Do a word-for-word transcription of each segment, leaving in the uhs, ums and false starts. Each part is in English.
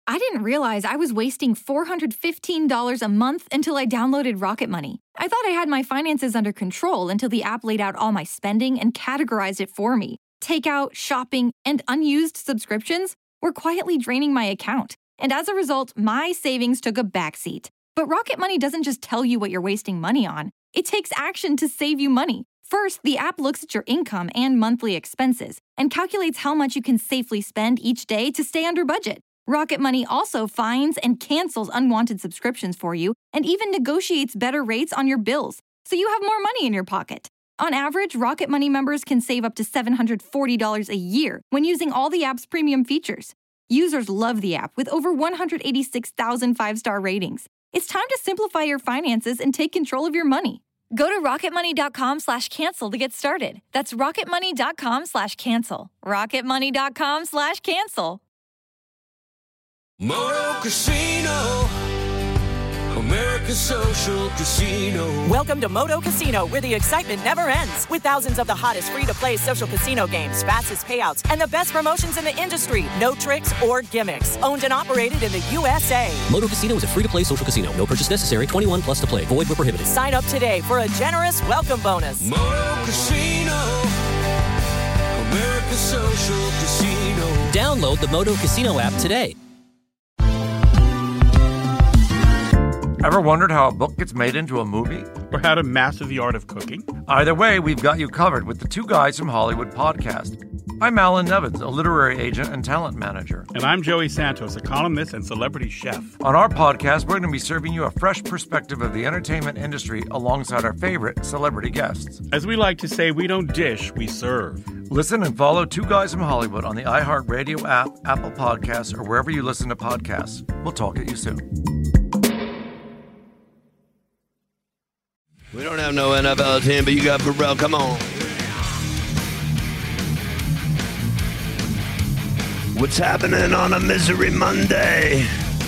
I didn't realize I was wasting four hundred fifteen dollars a month until I downloaded Rocket Money. I thought I had my finances under control until the app laid out all my spending and categorized it for me. Takeout, shopping, and unused subscriptions were quietly draining my account. And as a result, my savings took a backseat. But Rocket Money doesn't just tell you what you're wasting money on. It takes action to save you money. First, the app looks at your income and monthly expenses and calculates how much you can safely spend each day to stay under budget. Rocket Money also finds and cancels unwanted subscriptions for you and even negotiates better rates on your bills, so you have more money in your pocket. On average, Rocket Money members can save up to seven hundred forty dollars a year when using all the app's premium features. Users love the app with over one hundred eighty-six thousand five-star ratings. It's time to simplify your finances and take control of your money. Go to rocketmoney.com slash cancel to get started. That's rocketmoney.com slash cancel. rocketmoney.com slash cancel. Moto Casino, America's social casino. Welcome to Moto Casino, where the excitement never ends. With thousands of the hottest free-to-play social casino games, fastest payouts, and the best promotions in the industry. No tricks or gimmicks. Owned and operated in the U S A. Moto Casino is a free-to-play social casino. No purchase necessary. twenty-one plus to play. Void where prohibited. Sign up today for a generous welcome bonus. Moto Casino, America's social casino. Download the Moto Casino app today. Ever wondered how a book gets made into a movie? Or how to master the art of cooking? Either way, we've got you covered with the Two Guys from Hollywood podcast. I'm Alan Nevins, a literary agent and talent manager. And I'm Joey Santos, a columnist and celebrity chef. On our podcast, we're going to be serving you a fresh perspective of the entertainment industry alongside our favorite celebrity guests. As we like to say, we don't dish, we serve. Listen and follow Two Guys from Hollywood on the iHeartRadio app, Apple Podcasts, or wherever you listen to podcasts. We'll talk at you soon. We don't have no N F L team, but you got Burrell. Come on. What's happening on a Misery Monday?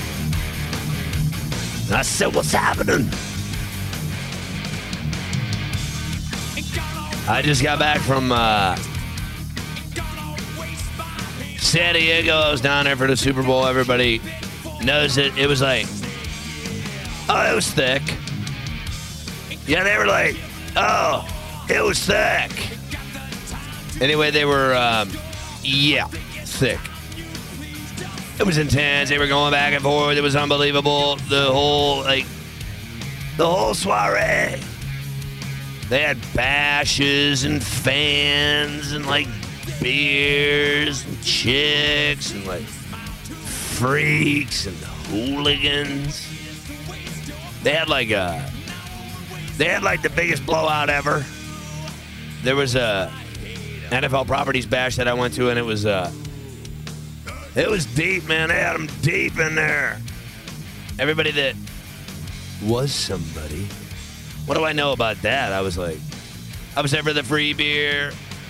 I said, what's happening? I just got back from uh, San Diego. I was down there for the Super Bowl. Everybody knows it. It was like, oh, it was thick. Yeah, they were like, oh, it was thick. Anyway, they were, um, yeah, thick. It was intense. They were going back and forth. It was unbelievable. The whole, like, the whole soiree. They had bashes and fans and, like, beers and chicks and, like, freaks and hooligans. They had, like, a... They had, like, the biggest blowout ever. There was a N F L Properties Bash that I went to, and it was, uh, it was deep, man. They had them deep in there. Everybody that was somebody. What do I know about that? I was like, I was there for the free beer.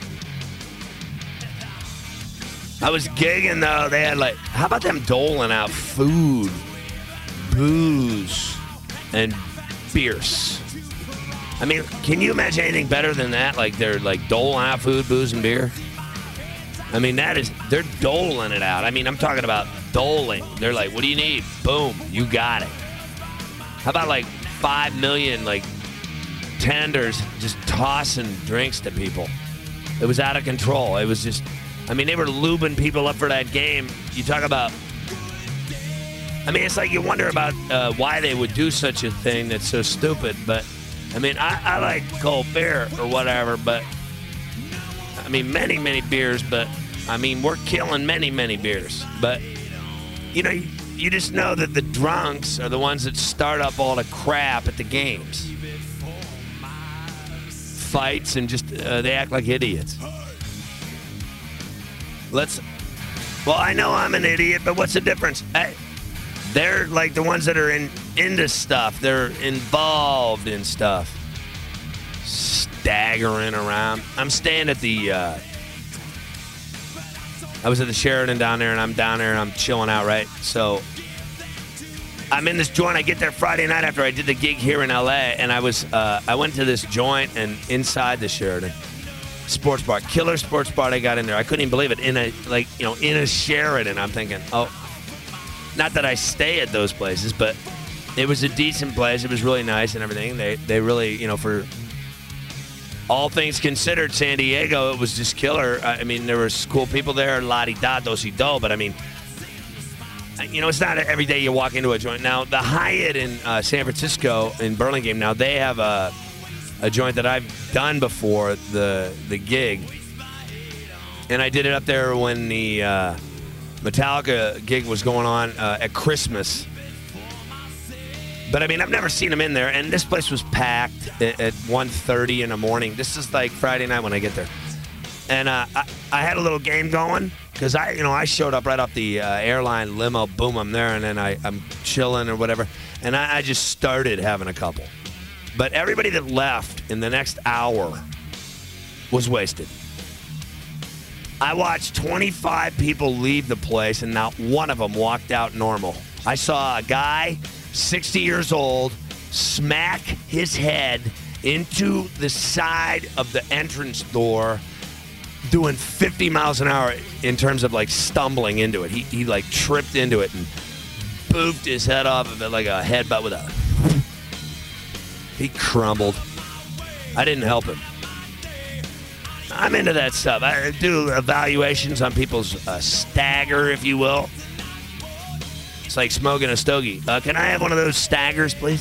I was gigging, though. They had, like, how about them doling out food, booze, and beers? I mean, can you imagine anything better than that? Like, they're, like, doling out food, booze, and beer? I mean, that is, they're doling it out. I mean, I'm talking about doling. They're like, what do you need? Boom, you got it. How about, like, five million, like, tenders just tossing drinks to people? It was out of control. It was just, I mean, they were lubing people up for that game. You talk about, I mean, it's like you wonder about uh, why they would do such a thing that's so stupid, but I mean, I, I like cold beer or whatever, but, I mean, many, many beers, but, I mean, we're killing many, many beers. But, you know, you, you just know that the drunks are the ones that start up all the crap at the games. Fights and just, uh, they act like idiots. Let's, well, I know I'm an idiot, but what's the difference? I, They're like the ones that are in into stuff. They're involved in stuff. Staggering around. I'm staying at the, uh, I was at the Sheraton down there, and I'm down there, and I'm chilling out, right? So I'm in this joint. I get there Friday night after I did the gig here in L A, and I was, uh, I went to this joint, and inside the Sheraton, sports bar, killer sports bar they got in there. I couldn't even believe it. In a, like, you know, in a Sheraton, I'm thinking, oh, Not that I stay at those places, but it was a decent place. It was really nice and everything. They they really, you know, for all things considered, San Diego, it was just killer. I mean, there was cool people there, la-di-da, do-si-do, but I mean, you know, it's not every day you walk into a joint. Now, the Hyatt in uh, San Francisco, in Burlingame, now they have a, a joint that I've done before, the the gig. And I did it up there when the uh, Metallica gig was going on uh, at Christmas. But, I mean, I've never seen them in there. And this place was packed at, at one thirty in the morning. This is like Friday night when I get there. And uh, I, I had a little game going because, I, you know, I showed up right off the uh, airline limo. Boom, I'm there. And then I, I'm chilling or whatever. And I, I just started having a couple. But everybody that left in the next hour was wasted. I watched twenty-five people leave the place, and not one of them walked out normal. I saw a guy, sixty years old, smack his head into the side of the entrance door, doing fifty miles an hour in terms of, like, stumbling into it. He, he like, tripped into it and boofed his head off of it like a headbutt with a... He crumbled. I didn't help him. I'm into that stuff. I do evaluations on people's uh, stagger, if you will. It's like smoking a stogie. Uh, can I have one of those staggers, please?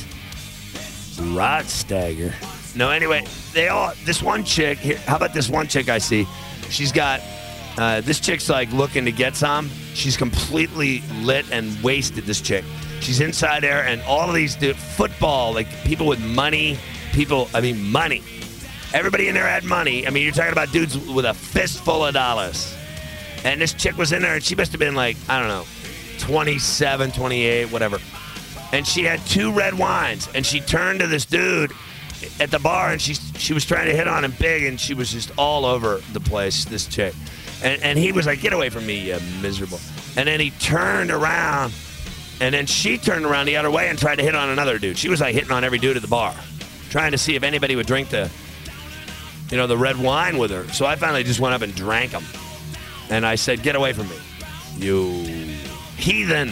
Rod stagger. No, anyway, they all. This one chick. Here, how about this one chick I see? She's got. Uh, this chick's like looking to get some. She's completely lit and wasted. This chick. She's inside there, and all of these do football, like people with money. People. I mean, money. Everybody in there had money. I mean, you're talking about dudes with a fistful of dollars. And this chick was in there, and she must have been like, I don't know, twenty-seven, twenty-eight, whatever. And she had two red wines, and she turned to this dude at the bar, and she she was trying to hit on him big, and she was just all over the place, this chick. And, and he was like, get away from me, you miserable. And then he turned around, and then she turned around the other way and tried to hit on another dude. She was like hitting on every dude at the bar, trying to see if anybody would drink the... you know, the red wine with her. So I finally just went up and drank them. And I said, get away from me, you heathen.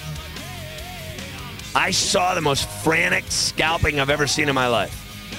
I saw the most frantic scalping I've ever seen in my life.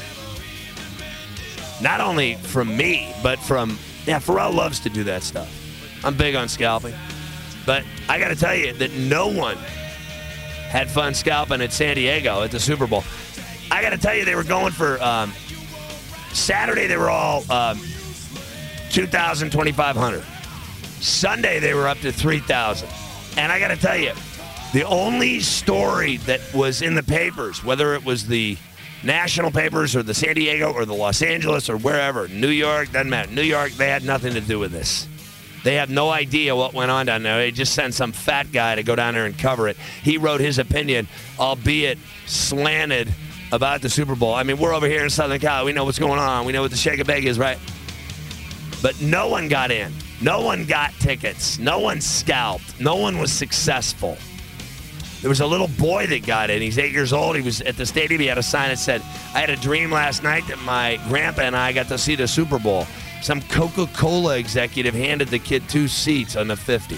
Not only from me, but from, yeah, Pharrell loves to do that stuff. I'm big on scalping. But I got to tell you that no one had fun scalping at San Diego at the Super Bowl. I got to tell you, they were going for... Um, Saturday, they were all um, two thousand, twenty-five hundred. Sunday, they were up to three thousand. And I got to tell you, the only story that was in the papers, whether it was the national papers or the San Diego or the Los Angeles or wherever, New York, doesn't matter. New York, they had nothing to do with this. They have no idea what went on down there. They just sent some fat guy to go down there and cover it. He wrote his opinion, albeit slanted, about the Super Bowl. I mean, we're over here in Southern Cal. We know what's going on. We know what the shake a bag is, right? But no one got in. No one got tickets. No one scalped. No one was successful. There was a little boy that got in. He's eight years old. He was at the stadium. He had a sign that said, I had a dream last night that my grandpa and I got to see the Super Bowl. Some Coca-Cola executive handed the kid two seats on the fifty.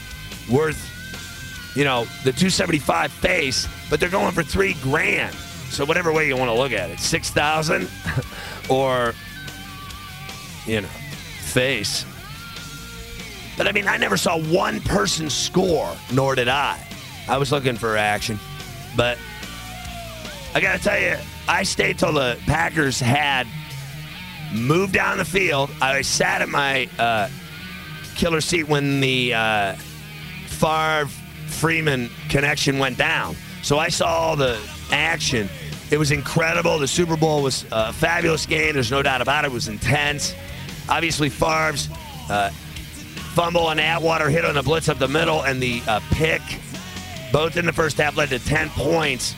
Worth, you know, the two seventy-five face, but they're going for three grand. So whatever way you want to look at it, six thousand or, you know, face. But, I mean, I never saw one person score, nor did I. I was looking for action. But I got to tell you, I stayed till the Packers had moved down the field. I sat at my uh, killer seat when the uh, Favre-Freeman connection went down. So I saw all the action. It was incredible. The Super Bowl was a fabulous game. There's no doubt about it. It was intense. Obviously, Favre's uh, fumble on Atwater hit on the blitz up the middle, and the uh, pick, both in the first half, led to ten points.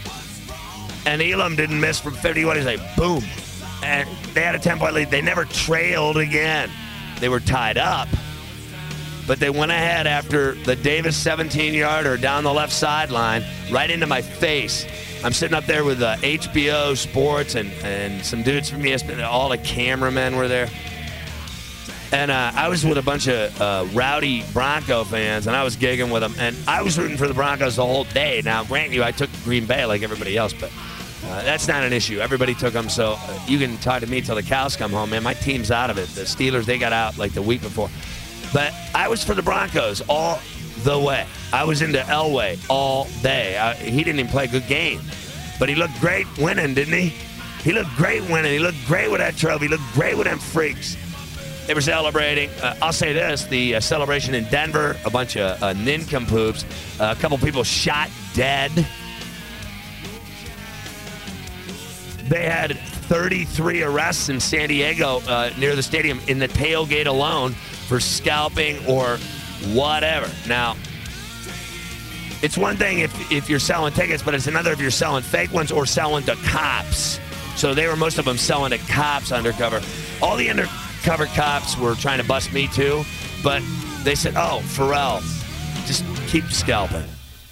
And Elam didn't miss from fifty-one. He's like, boom. And they had a ten-point lead. They never trailed again. They were tied up. But they went ahead after the Davis seventeen-yarder down the left sideline, right into my face. I'm sitting up there with uh, H B O Sports and, and some dudes from E S P N. All the cameramen were there. And uh, I was with a bunch of uh, rowdy Bronco fans, and I was gigging with them. And I was rooting for the Broncos the whole day. Now, grant you, I took Green Bay like everybody else, but uh, that's not an issue. Everybody took them, so uh, you can talk to me till the cows come home, man. My team's out of it. The Steelers, they got out like the week before. But I was for the Broncos all the way. I was into Elway all day. I, he didn't even play a good game, but he looked great winning, didn't he? He looked great winning. He looked great with that trophy. He looked great with them freaks. They were celebrating. Uh, I'll say this, the uh, celebration in Denver, a bunch of uh, nincompoops, uh, a couple people shot dead. They had thirty-three arrests in San Diego uh, near the stadium in the tailgate alone for scalping or whatever. Now, it's one thing if, if you're selling tickets, but it's another if you're selling fake ones or selling to cops. So they were, most of them, selling to cops undercover. All the undercover cops were trying to bust me too, but they said, oh, Pharrell, just keep scalping.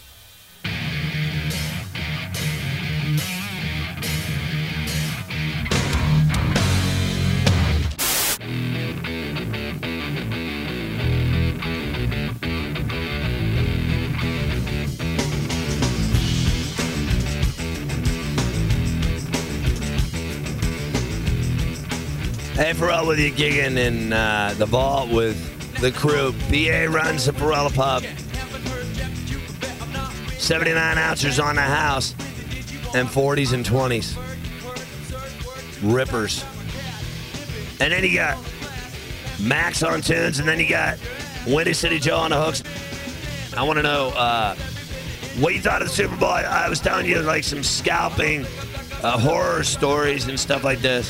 Hey, Pharrell with you, gigging in uh, the vault with the crew. B A runs the Pharrell Pub. seventy-nine ounces on the house and forties and twenties. Rippers. And then you got Max on tunes, and then you got Windy City Joe on the hooks. I want to know uh, what you thought of the Super Bowl. I, I was telling you like some scalping uh, horror stories and stuff like this.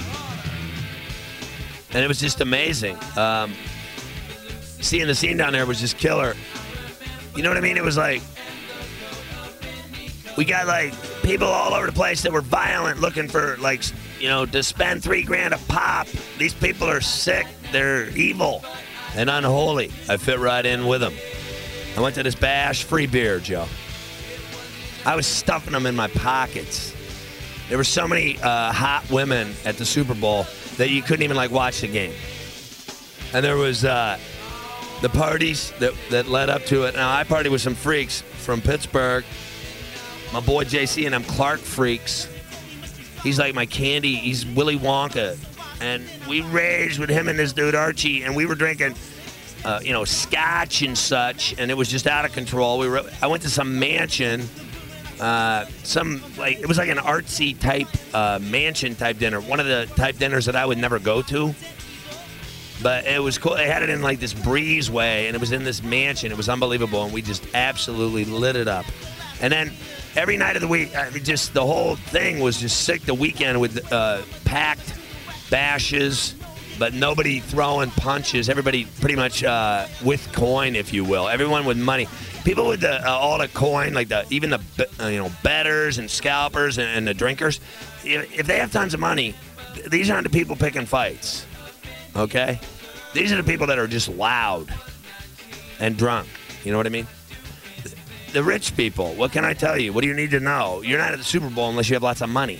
And it was just amazing. Um, seeing the scene down there was just killer. You know what I mean? It was like, we got like people all over the place that were violent, looking for like, you know, to spend three grand a pop. These people are sick. They're evil and unholy. I fit right in with them. I went to this bash, free beer, Joe. I was stuffing them in my pockets. There were so many uh, hot women at the Super Bowl that you couldn't even like watch the game. And there was uh, the parties that, that led up to it. Now, I partied with some freaks from Pittsburgh. My boy J C and them Clark freaks. He's like my candy. He's Willy Wonka. And we raged with him and this dude Archie, and we were drinking, uh, you know, scotch and such, and it was just out of control. We were. I went to some mansion. Uh, some like it was like an artsy type uh, mansion type dinner, one of the type dinners that I would never go to, but it was cool. They had it in like this breezeway, and it was in this mansion. It was unbelievable, and we just absolutely lit it up. And then every night of the week, I mean, just the whole thing was just sick. The weekend with uh, packed bashes, but nobody throwing punches. Everybody pretty much uh, with coin, if you will. Everyone with money. People with the, uh, all the coin, like the even the uh, you know bettors and scalpers and, and the drinkers, if, if they have tons of money, th- these aren't the people picking fights, okay? These are the people that are just loud and drunk. You know what I mean? The, the rich people. What can I tell you? What do you need to know? You're not at the Super Bowl unless you have lots of money.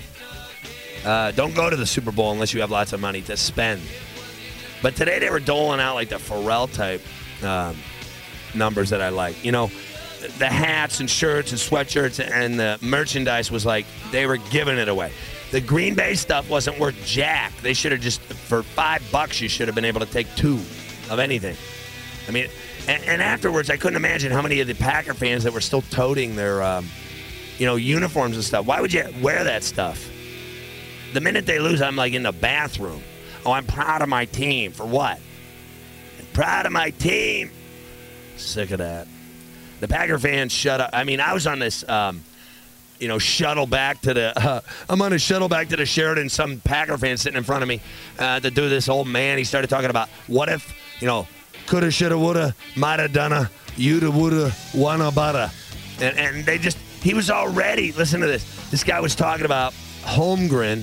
Uh, don't go to the Super Bowl unless you have lots of money to spend. But today they were doling out like the Pharrell type. Um, numbers that I like. You know, the hats and shirts and sweatshirts and the merchandise was like they were giving it away. The Green Bay stuff wasn't worth jack. They should have just, for five bucks, you should have been able to take two of anything. I mean, and, and afterwards, I couldn't imagine how many of the Packer fans that were still toting their, um, you know, uniforms and stuff. Why would you wear that stuff? The minute they lose, I'm like in the bathroom. Oh, I'm proud of my team. For what? I'm proud of my team. Sick of that. The Packer fans shut up. I mean, I was on this, um, you know, shuttle back to the, uh, I'm on a shuttle back to the Sheraton. Some Packer fan sitting in front of me, uh, to do this old man. He started talking about what if, you know, coulda, shoulda, woulda, mighta, donna, you'da, woulda, wanna, bada. And, and they just, he was already, listen to this. This guy was talking about Holmgren.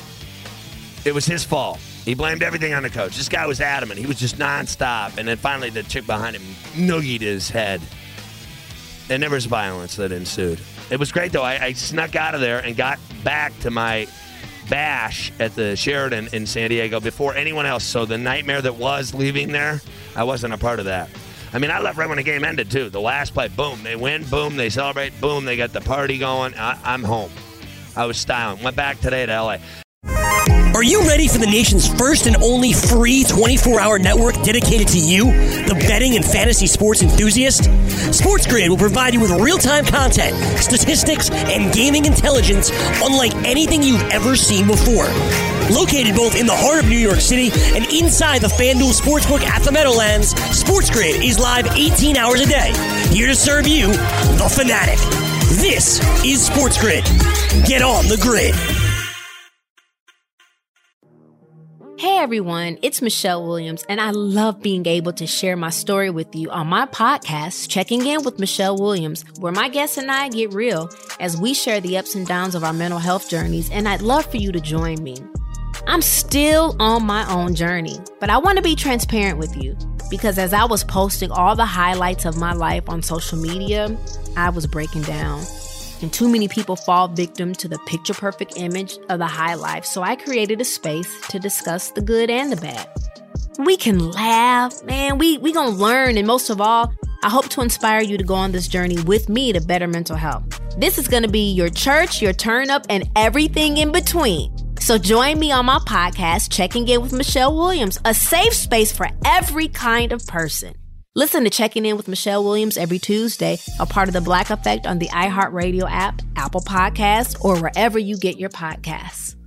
It was his fault. He blamed everything on the coach. This guy was adamant. He was just nonstop. And then finally the chick behind him noogied his head. And there was violence that ensued. It was great, though. I, I snuck out of there and got back to my bash at the Sheraton in San Diego before anyone else. So the nightmare that was leaving there, I wasn't a part of that. I mean, I left right when the game ended, too. The last play, boom, they win, boom, they celebrate, boom, they got the party going. I, I'm home. I was styling. Went back today to L A. Are you ready for the nation's first and only free twenty-four hour network dedicated to you, the betting and fantasy sports enthusiast? SportsGrid will provide you with real-time content, statistics, and gaming intelligence unlike anything you've ever seen before. Located both in the heart of New York City and inside the FanDuel Sportsbook at the Meadowlands, SportsGrid is live eighteen hours a day, here to serve you, the fanatic. This is SportsGrid. Get on the grid. Hey everyone, it's Michelle Williams, and I love being able to share my story with you on my podcast, Checking In with Michelle Williams, where my guests and I get real as we share the ups and downs of our mental health journeys, and I'd love for you to join me. I'm still on my own journey, but I want to be transparent with you because as I was posting all the highlights of my life on social media, I was breaking down. And too many people fall victim to the picture-perfect image of the high life, so I created a space to discuss the good and the bad. We can laugh, man, we we gonna learn, and most of all, I hope to inspire you to go on this journey with me to better mental health. This is gonna be your church, your turn-up, and everything in between. So join me on my podcast, Checking In with Michelle Williams, a safe space for every kind of person. Listen to Checking In with Michelle Williams every Tuesday, a part of the Black Effect on the iHeartRadio app, Apple Podcasts, or wherever you get your podcasts.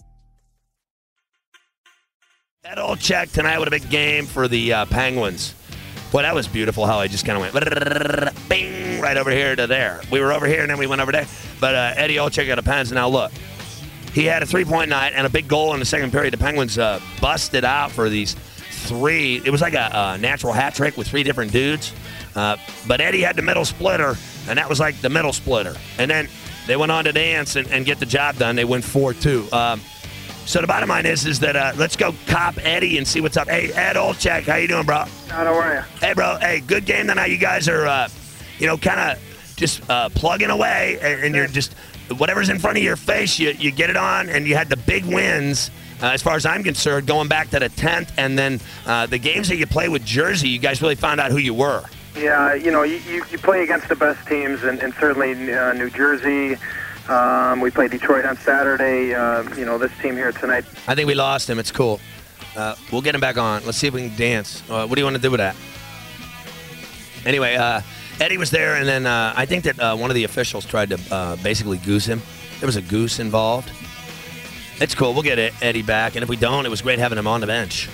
That old check tonight with a big game for the uh, Penguins. Boy, that was beautiful how I just kind of went bing right over here to there. We were over here and then we went over there. But uh, Eddie Olczyk got a Pens. Now look, he had a three-point night and a big goal in the second period. The Penguins uh, busted out for these three. It was like a, a natural hat trick with three different dudes. Uh, but Eddie had the middle splitter, and that was like the middle splitter. And then they went on to dance and, and get the job done. They win four two. Um, so the bottom line is, is that uh, let's go cop Eddie and see what's up. Hey, Ed Olczyk, how you doing, bro? How are you? Hey, bro. Hey, good game tonight. You guys are, uh, you know, kind of just uh, plugging away, and, and you're just whatever's in front of your face, you, you get it on, and you had the big wins. Uh, as far as I'm concerned, going back to the tenth, and then uh, the games that you play with Jersey, you guys really found out who you were. Yeah, you know, you, you, you play against the best teams, and, and certainly uh, New Jersey. Um, we played Detroit on Saturday. Uh, you know, this team here tonight. I think we lost him. It's cool. Uh, we'll get him back on. Let's see if we can dance. Uh, what do you want to do with that? Anyway, uh, Eddie was there, and then uh, I think that uh, one of the officials tried to uh, basically goose him. There was a goose involved. It's cool. We'll get Eddie back. And if we don't, it was great having him on the bench.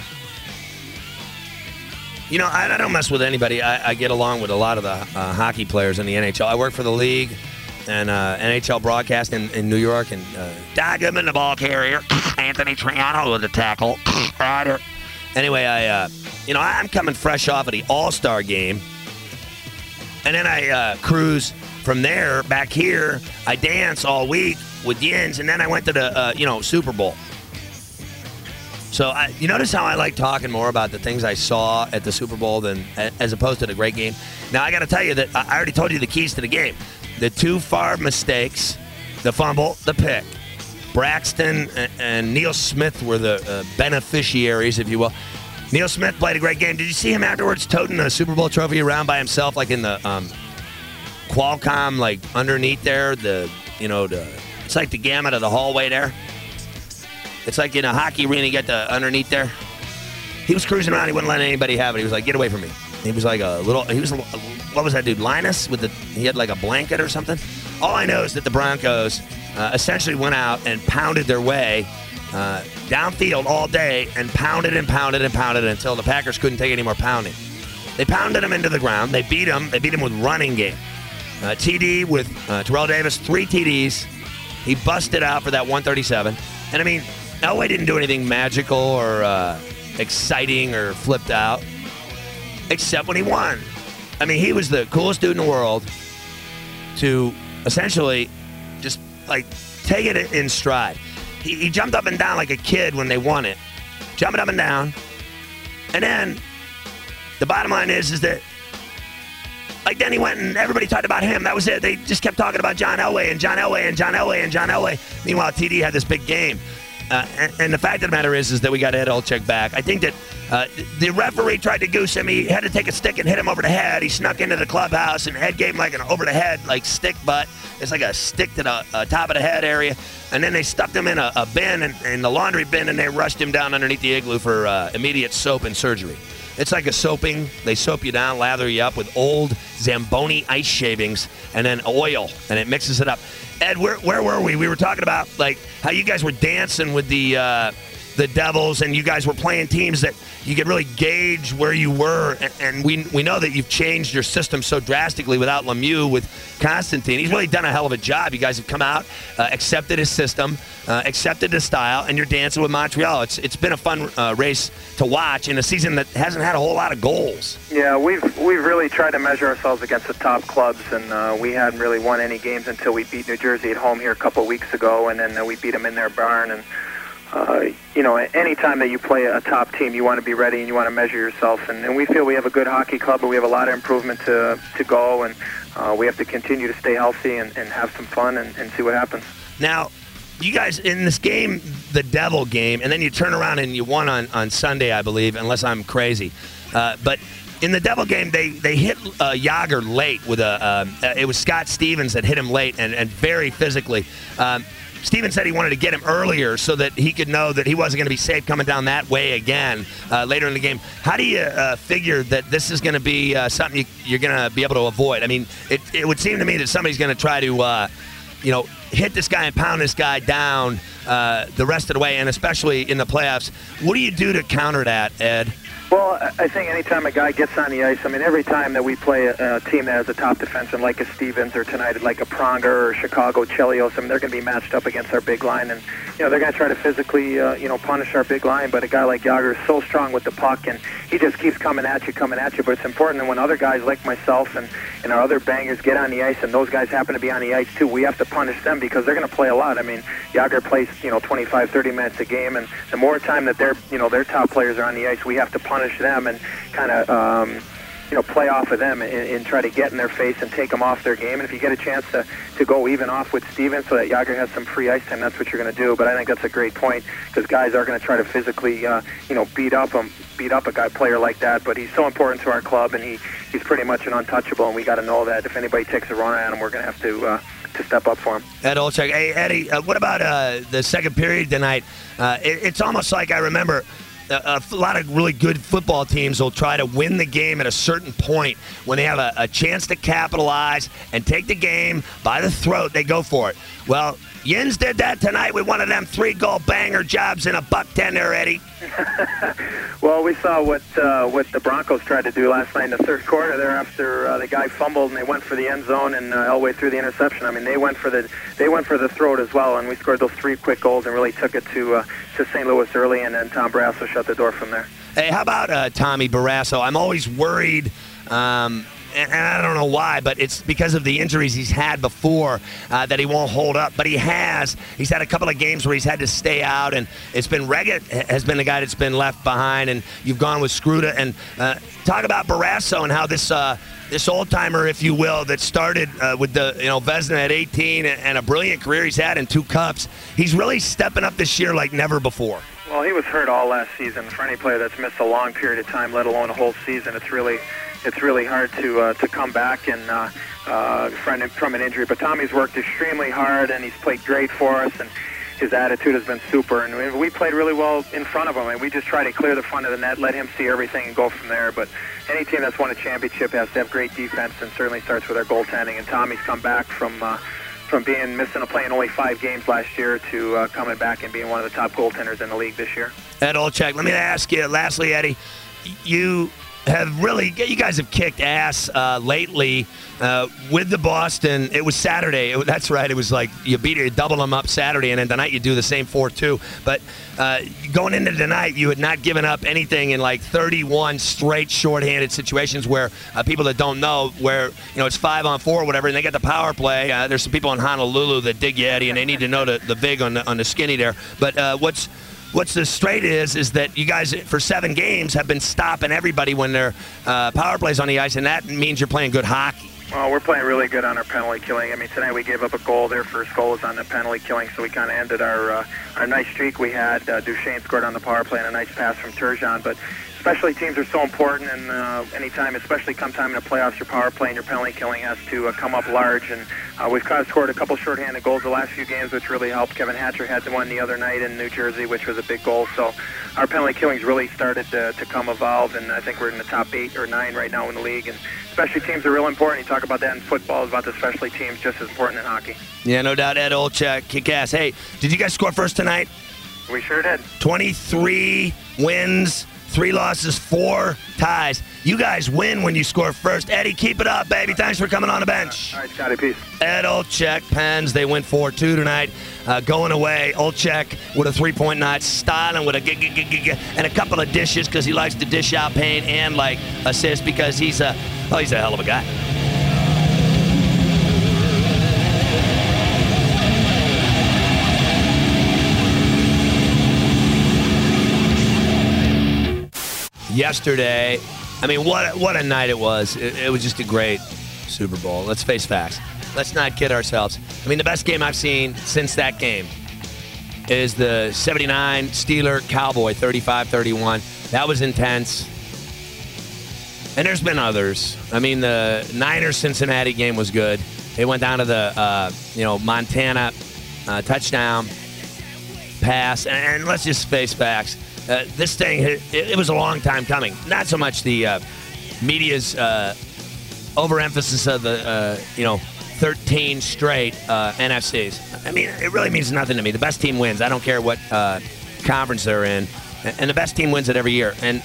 You know, I, I don't mess with anybody. I, I get along with a lot of the uh, hockey players in the N H L. I work for the league and uh, N H L broadcast in, in New York. And uh, Doug Goodman, the ball carrier. Anthony Triano with the tackle. Anyway, I, uh, you know, I'm coming fresh off of the All-Star game. And then I uh, cruise from there back here. I dance all week with Yins, and then I went to the, uh, you know, Super Bowl. So I, you notice how I like talking more about the things I saw at the Super Bowl than as opposed to the great game? Now, I got to tell you that I already told you the keys to the game. The two Favre mistakes, the fumble, the pick. Braxton and, and Neil Smith were the uh, beneficiaries, if you will. Neil Smith played a great game. Did you see him afterwards toting a Super Bowl trophy around by himself, like in the um, Qualcomm, like underneath there, the, you know, the... It's like the gamut of the hallway there. It's like in a hockey arena, you get the underneath there. He was cruising around. He wouldn't let anybody have it. He was like, get away from me. He was like a little, he was, a, what was that dude, Linus? With the, he had like a blanket or something. All I know is that the Broncos uh, essentially went out and pounded their way uh, downfield all day and pounded and pounded and pounded until the Packers couldn't take any more pounding. They pounded them into the ground. They beat them. They beat them with running game. Uh, T D with uh, Terrell Davis, three T Ds. He busted out for that one thirty-seven. And, I mean, Elway didn't do anything magical or uh, exciting or flipped out, except when he won. I mean, he was the coolest dude in the world to essentially just, like, take it in stride. He, he jumped up and down like a kid when they won it, jumping up and down. And then the bottom line is, is that Like, then he went and everybody talked about him. That was it. They just kept talking about John Elway and John Elway and John Elway and John Elway. Meanwhile, T D had this big game. Uh, and, and the fact of the matter is, is that we got Ed Olczyk back. I think that uh, the referee tried to goose him. He had to take a stick and hit him over the head. He snuck into the clubhouse, and Ed gave him like an over the head, like stick butt. It's like a stick to the uh, top of the head area. And then they stuffed him in a, a bin, and, in the laundry bin, and they rushed him down underneath the igloo for uh, immediate soap and surgery. It's like a soaping. They soap you down, lather you up with old Zamboni ice shavings and then oil, and it mixes it up. Ed, where where were we? We were talking about like how you guys were dancing with the uh, the Devils, and you guys were playing teams that you could really gauge where you were. And, and we we know that you've changed your system so drastically without Lemieux, with Constantine. He's really done a hell of a job. You guys have come out, uh, accepted his system, uh, accepted his style, and you're dancing with Montreal. It's it's been a fun uh, race to watch in a season that hasn't had a whole lot of goals. Yeah, we've we've really tried to measure ourselves against the top clubs, and uh, we hadn't really won any games until we beat New Jersey at home here a couple of weeks ago, and then uh, we beat them in their barn. And uh, you know, any time that you play a top team, you want to be ready and you want to measure yourself. And, and we feel we have a good hockey club, but we have a lot of improvement to to go, and uh, we have to continue to stay healthy and, and have some fun and, and see what happens. Now, you guys, in this game, the Devil game, and then you turn around and you won on, on Sunday, I believe, unless I'm crazy. Uh, but in the Devil game, they, they hit uh, Jágr late with a, um, uh, it was Scott Stevens that hit him late and, and very physically. Um, Stevens said he wanted to get him earlier so that he could know that he wasn't going to be safe coming down that way again uh, later in the game. How do you uh, figure that this is going to be uh, something you, you're going to be able to avoid? I mean, it, it would seem to me that somebody's going to try to, uh, you know, hit this guy and pound this guy down uh, the rest of the way, and especially in the playoffs. What do you do to counter that, Ed? Well, I think anytime a guy gets on the ice, I mean, every time that we play a, a team that has a top defenseman like a Stevens, or tonight like a Pronger or Chicago Chelios, I mean, they're going to be matched up against our big line, and you know they're going to try to physically, uh, you know, punish our big line. But a guy like Jágr is so strong with the puck, and he just keeps coming at you, coming at you. But it's important that when other guys like myself and, and our other bangers get on the ice, and those guys happen to be on the ice too, we have to punish them because they're going to play a lot. I mean, Jágr plays, you know, twenty-five, thirty minutes a game, and the more time that their, you know, their top players are on the ice, we have to punish them and kind of, um, you know, play off of them and, and try to get in their face and take them off their game. And if you get a chance to, to go even off with Stevens so that Jágr has some free ice time, that's what you're going to do. But I think that's a great point because guys are going to try to physically, uh, you know, beat up him, beat up a guy player like that. But he's so important to our club, and he, he's pretty much an untouchable. And we got to know that if anybody takes a run at him, we're going to have to uh, to step up for him. Ed Olczyk. Hey, Eddie, uh, what about uh, the second period tonight? Uh, it, it's almost like I remember. A, a lot of really good football teams will try to win the game at a certain point when they have a, a chance to capitalize and take the game by the throat. They go for it. Well, Yins did that tonight with one of them three-goal banger jobs in a buck ten there, Eddie. Well, we saw what uh, what the Broncos tried to do last night in the third quarter. There, after uh, the guy fumbled and they went for the end zone, and uh, Elway threw the interception. I mean, they went for the they went for the throat as well, and we scored those three quick goals and really took it to uh, to Saint Louis early, and then Tom Barrasso shut the door from there. Hey, how about uh, Tommy Barrasso? I'm always worried. Um, And I don't know why, but it's because of the injuries he's had before uh, that he won't hold up. But he has. He's had a couple of games where he's had to stay out, and it's been Reggett has been the guy that's been left behind, and you've gone with Skruda. And uh, talk about Barrasso and how this uh, this old-timer, if you will, that started uh, with the you know Vezina at eighteen and a brilliant career he's had in two cups, he's really stepping up this year like never before. Well, he was hurt all last season. For any player that's missed a long period of time, let alone a whole season, it's really it's really hard to uh, to come back and uh, uh, from, from an injury. But Tommy's worked extremely hard, and he's played great for us, and his attitude has been super. And we played really well in front of him, and we just try to clear the front of the net, let him see everything, and go from there. But any team that's won a championship has to have great defense, and certainly starts with our goaltending. And Tommy's come back from uh, from being missing a play in only five games last year to uh, coming back and being one of the top goaltenders in the league this year. Ed Olczyk, let me ask you, lastly, Eddie, you have really, you guys have kicked ass uh, lately uh, with the Boston. It was Saturday. It, that's right. It was like you beat it, you double them up Saturday, and then tonight you do the same four two. But uh, going into tonight, you had not given up anything in like thirty-one straight shorthanded situations where uh, people that don't know, where you know it's five on four or whatever, and they get the power play. Uh, there's some people in Honolulu that dig you, Eddie, and they need to know the, the vig on the, on the skinny there. But uh, what's what's the straight is is that you guys, for seven games, have been stopping everybody when their uh, power plays on the ice, and that means you're playing good hockey. Well, we're playing really good on our penalty killing. I mean, tonight we gave up a goal. Their first goal was on the penalty killing, so we kind of ended our uh, our nice streak we had. Uh, Duchesne scored on the power play and a nice pass from Turgeon. But specialty teams are so important, and uh, anytime, especially come time in the playoffs, your power play and your penalty killing has to uh, come up large. And uh, we've kind of scored a couple shorthanded goals the last few games, which really helped. Kevin Hatcher had the one the other night in New Jersey, which was a big goal. So our penalty killing's really started to, to come evolve, and I think we're in the top eight or nine right now in the league. And specialty teams are real important. You talk about that in football, about the specialty teams just as important in hockey. Yeah, no doubt. Ed Olczyk, kick ass. Hey, did you guys score first tonight? We sure did. twenty-three wins, three losses, four ties. You guys win when you score first. Eddie, keep it up, baby. Thanks for coming on the bench. All right, Scotty, peace. Ed Olczyk, Pens, they win four two tonight. Uh, going away, Olczyk with a three-point night, Styling with a g- g- g- g- and a couple of dishes because he likes to dish out pain and like assist because he's a, oh, he's a hell of a guy. Yesterday, I mean, what what a night it was. It, it was just a great Super Bowl. Let's face facts. Let's not kid ourselves. I mean, the best game I've seen since that game is the seventy-nine Steeler Cowboy thirty-five thirty-one. That was intense. And there's been others. I mean, the Niners-Cincinnati game was good. It went down to the, uh, you know, Montana uh, touchdown pass. And, and let's just face facts. Uh, this thing, it, it was a long time coming. Not so much the uh, media's uh, overemphasis of the, uh, you know, thirteen straight uh, N F Cs. I mean, it really means nothing to me. The best team wins. I don't care what uh, conference they're in. And the best team wins it every year. And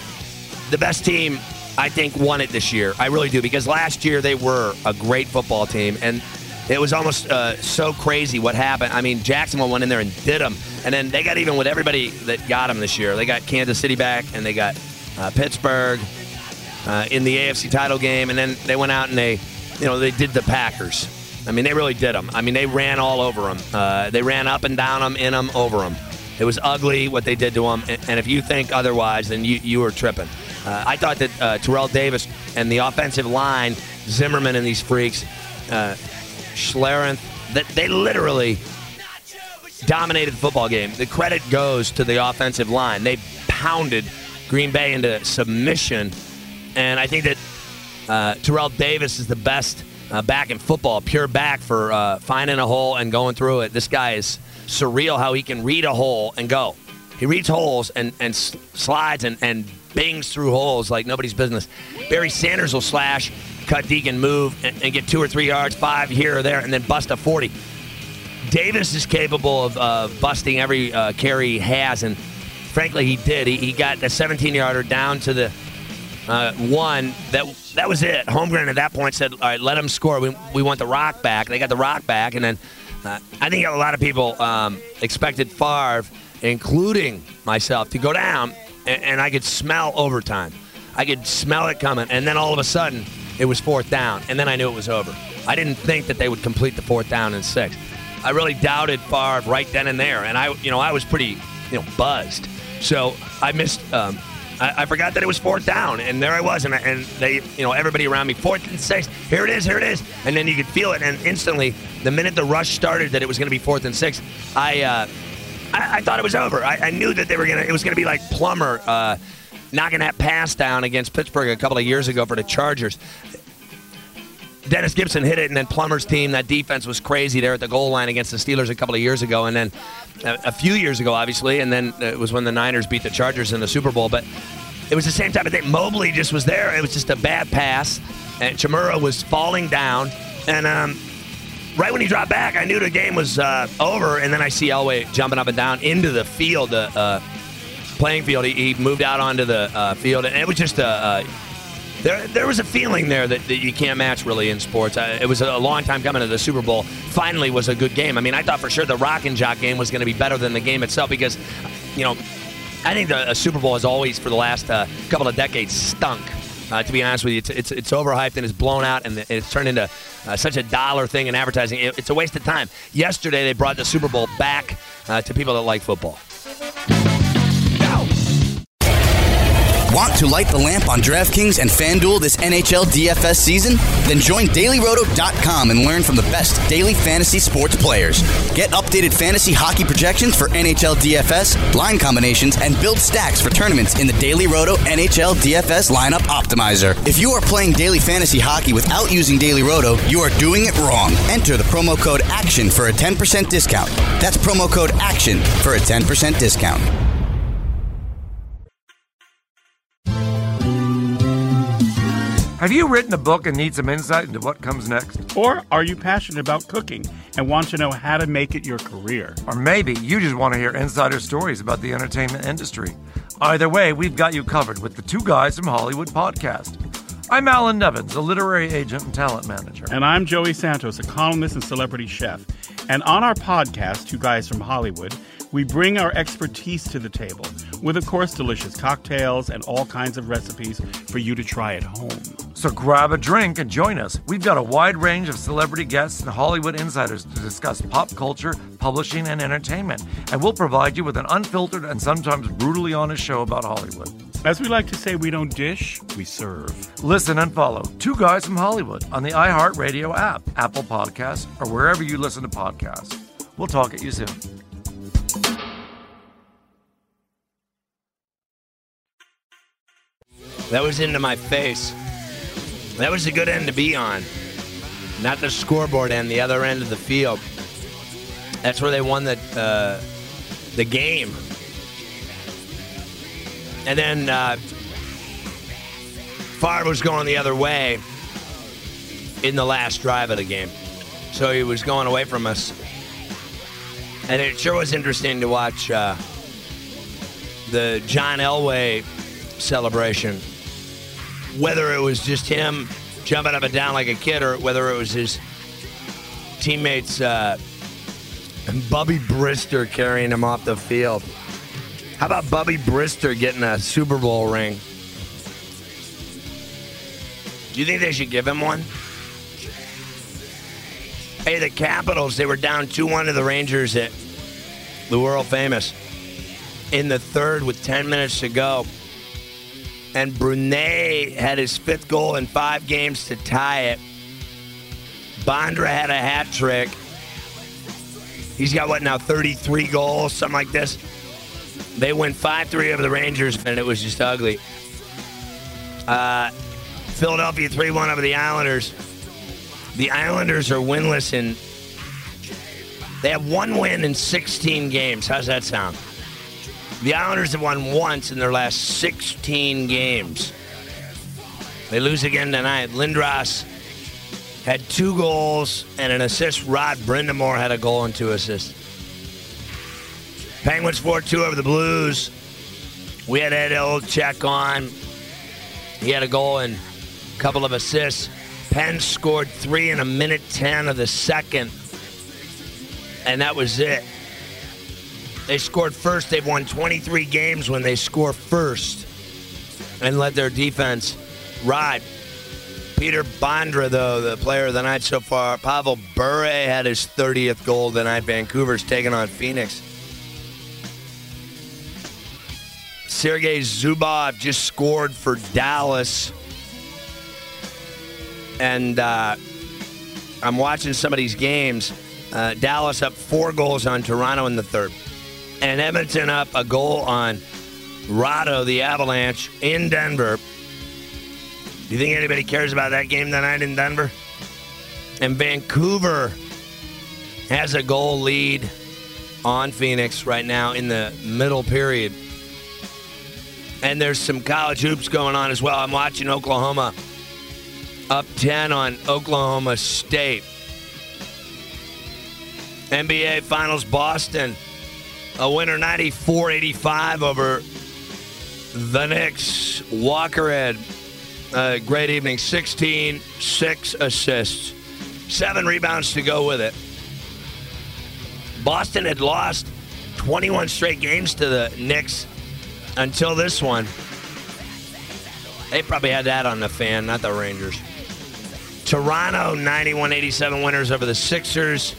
the best team, I think, won it this year. I really do. Because last year they were a great football team. And it was almost uh, so crazy what happened. I mean, Jacksonville went in there and did them. And then they got even with everybody that got them this year. They got Kansas City back, and they got uh, Pittsburgh uh, in the A F C title game. And then they went out and they, you know, they did the Packers. I mean, they really did them. I mean, they ran all over them. Uh, they ran up and down them, in them, over them. It was ugly what they did to them. And, and if you think otherwise, then you, you were tripping. Uh, I thought that uh, Terrell Davis and the offensive line, Zimmerman and these freaks, uh, Schlereth, that they literally dominated the football game. The credit goes to the offensive line. They pounded Green Bay into submission, and I think that uh, Terrell Davis is the best uh, back in football, pure back for uh, finding a hole and going through it. This guy is surreal how he can read a hole and go. He reads holes and, and slides and, and bings through holes like nobody's business. Barry Sanders will slash, cut deep and move and, and get two or three yards, five here or there, and then bust a forty. Davis is capable of uh, busting every uh, carry he has, and frankly, he did. He, he got the seventeen-yarder down to the uh, one. That that was it. Holmgren at that point said, all right, let him score. We, we want the rock back. They got the rock back, and then uh, I think a lot of people um, expected Favre, including myself, to go down, and, and I could smell overtime. I could smell it coming, and then all of a sudden, it was fourth down, and then I knew it was over. I didn't think that they would complete the fourth down and six. I really doubted Favre right then and there, and I, you know, I was pretty, you know, buzzed. So I missed. Um, I, I forgot that it was fourth down, and there I was, and, I, and they, you know, everybody around me, fourth and six. Here it is, here it is, and then you could feel it, and instantly, the minute the rush started, that it was going to be fourth and six. I, uh, I, I thought it was over. I, I knew that they were gonna. It was going to be like Plummer uh, knocking that pass down against Pittsburgh a couple of years ago for the Chargers. Dennis Gibson hit it, and then Plummer's team, that defense was crazy there at the goal line against the Steelers a couple of years ago, and then a, a few years ago, obviously, and then it was when the Niners beat the Chargers in the Super Bowl. But it was the same type of thing. Mobley just was there. It was just a bad pass, and Chimura was falling down, and um, right when he dropped back, I knew the game was uh, over, and then I see Elway jumping up and down into the field, the uh, playing field. He, he moved out onto the uh, field, and it was just a... a There there was a feeling there that, that you can't match really in sports. Uh, it was a long time coming to the Super Bowl. Finally was a good game. I mean, I thought for sure the Rock and Jock game was going to be better than the game itself because, you know, I think the Super Bowl has always, for the last uh, couple of decades, stunk. Uh, to be honest with you, it's, it's it's overhyped and it's blown out, and it's turned into uh, such a dollar thing in advertising. It, it's a waste of time. Yesterday, they brought the Super Bowl back uh, to people that like football. Want to light the lamp on DraftKings and FanDuel this N H L D F S season? Then join Daily Roto dot com and learn from the best daily fantasy sports players. Get updated fantasy hockey projections for N H L D F S, line combinations, and build stacks for tournaments in the Daily Roto N H L D F S Lineup Optimizer. If you are playing daily fantasy hockey without using Daily Roto, you are doing it wrong. Enter the promo code ACTION for a ten percent discount. That's promo code ACTION for a ten percent discount. Have you written a book and need some insight into what comes next? Or are you passionate about cooking and want to know how to make it your career? Or maybe you just want to hear insider stories about the entertainment industry. Either way, we've got you covered with the Two Guys from Hollywood podcast. I'm Alan Nevins, a literary agent and talent manager. And I'm Joey Santos, a columnist and celebrity chef. And on our podcast, Two Guys from Hollywood, we bring our expertise to the table with, of course, delicious cocktails and all kinds of recipes for you to try at home. So grab a drink and join us. We've got a wide range of celebrity guests and Hollywood insiders to discuss pop culture, publishing, and entertainment. And we'll provide you with an unfiltered and sometimes brutally honest show about Hollywood. As we like to say, we don't dish, we serve. Listen and follow Two Guys from Hollywood on the iHeartRadio app, Apple Podcasts, or wherever you listen to podcasts. We'll talk at you soon. That was into my face. That was a good end to be on. Not the scoreboard end, the other end of the field. That's where they won the uh, the game. And then uh, Favre was going the other way in the last drive of the game. So he was going away from us. And it sure was interesting to watch uh, the John Elway celebration. Whether it was just him jumping up and down like a kid or whether it was his teammates, uh, Bubby Brister carrying him off the field. How about Bubby Brister getting a Super Bowl ring? Do you think they should give him one? Hey, the Capitals, they were down two one to the Rangers at the world famous in the third with ten minutes to go. And Brunet had his fifth goal in five games to tie it. Bondra had a hat trick. He's got, what now, thirty-three goals, something like this? They win five three over the Rangers, and it was just ugly. Uh, Philadelphia three one over the Islanders. The Islanders are winless in... They have one win in sixteen games. How's that sound? The Islanders have won once in their last sixteen games. They lose again tonight. Lindros had two goals and an assist. Rod Brindamore had a goal and two assists. Penguins four two over the Blues. We had Ed Olczyk on. He had a goal and a couple of assists. Penn scored three in a minute ten of the second. And that was it. They scored first. They've won twenty-three games when they score first and let their defense ride. Peter Bondra, though, the player of the night so far. Pavel Bure had his thirtieth goal tonight. Vancouver's taking on Phoenix. Sergei Zubov just scored for Dallas. And uh, I'm watching some of these games. Uh, Dallas up four goals on Toronto in the third. And Edmonton up a goal on Rado, the Avalanche, in Denver. Do you think anybody cares about that game tonight in Denver? And Vancouver has a goal lead on Phoenix right now in the middle period. And there's some college hoops going on as well. I'm watching Oklahoma up ten on Oklahoma State. N B A Finals, Boston. A winner ninety-four eighty-five over the Knicks. Walker had a great evening. sixteen, six assists. Seven rebounds to go with it. Boston had lost twenty-one straight games to the Knicks until this one. They probably had that on the fan, not the Rangers. Toronto, ninety-one eighty-seven winners over the Sixers.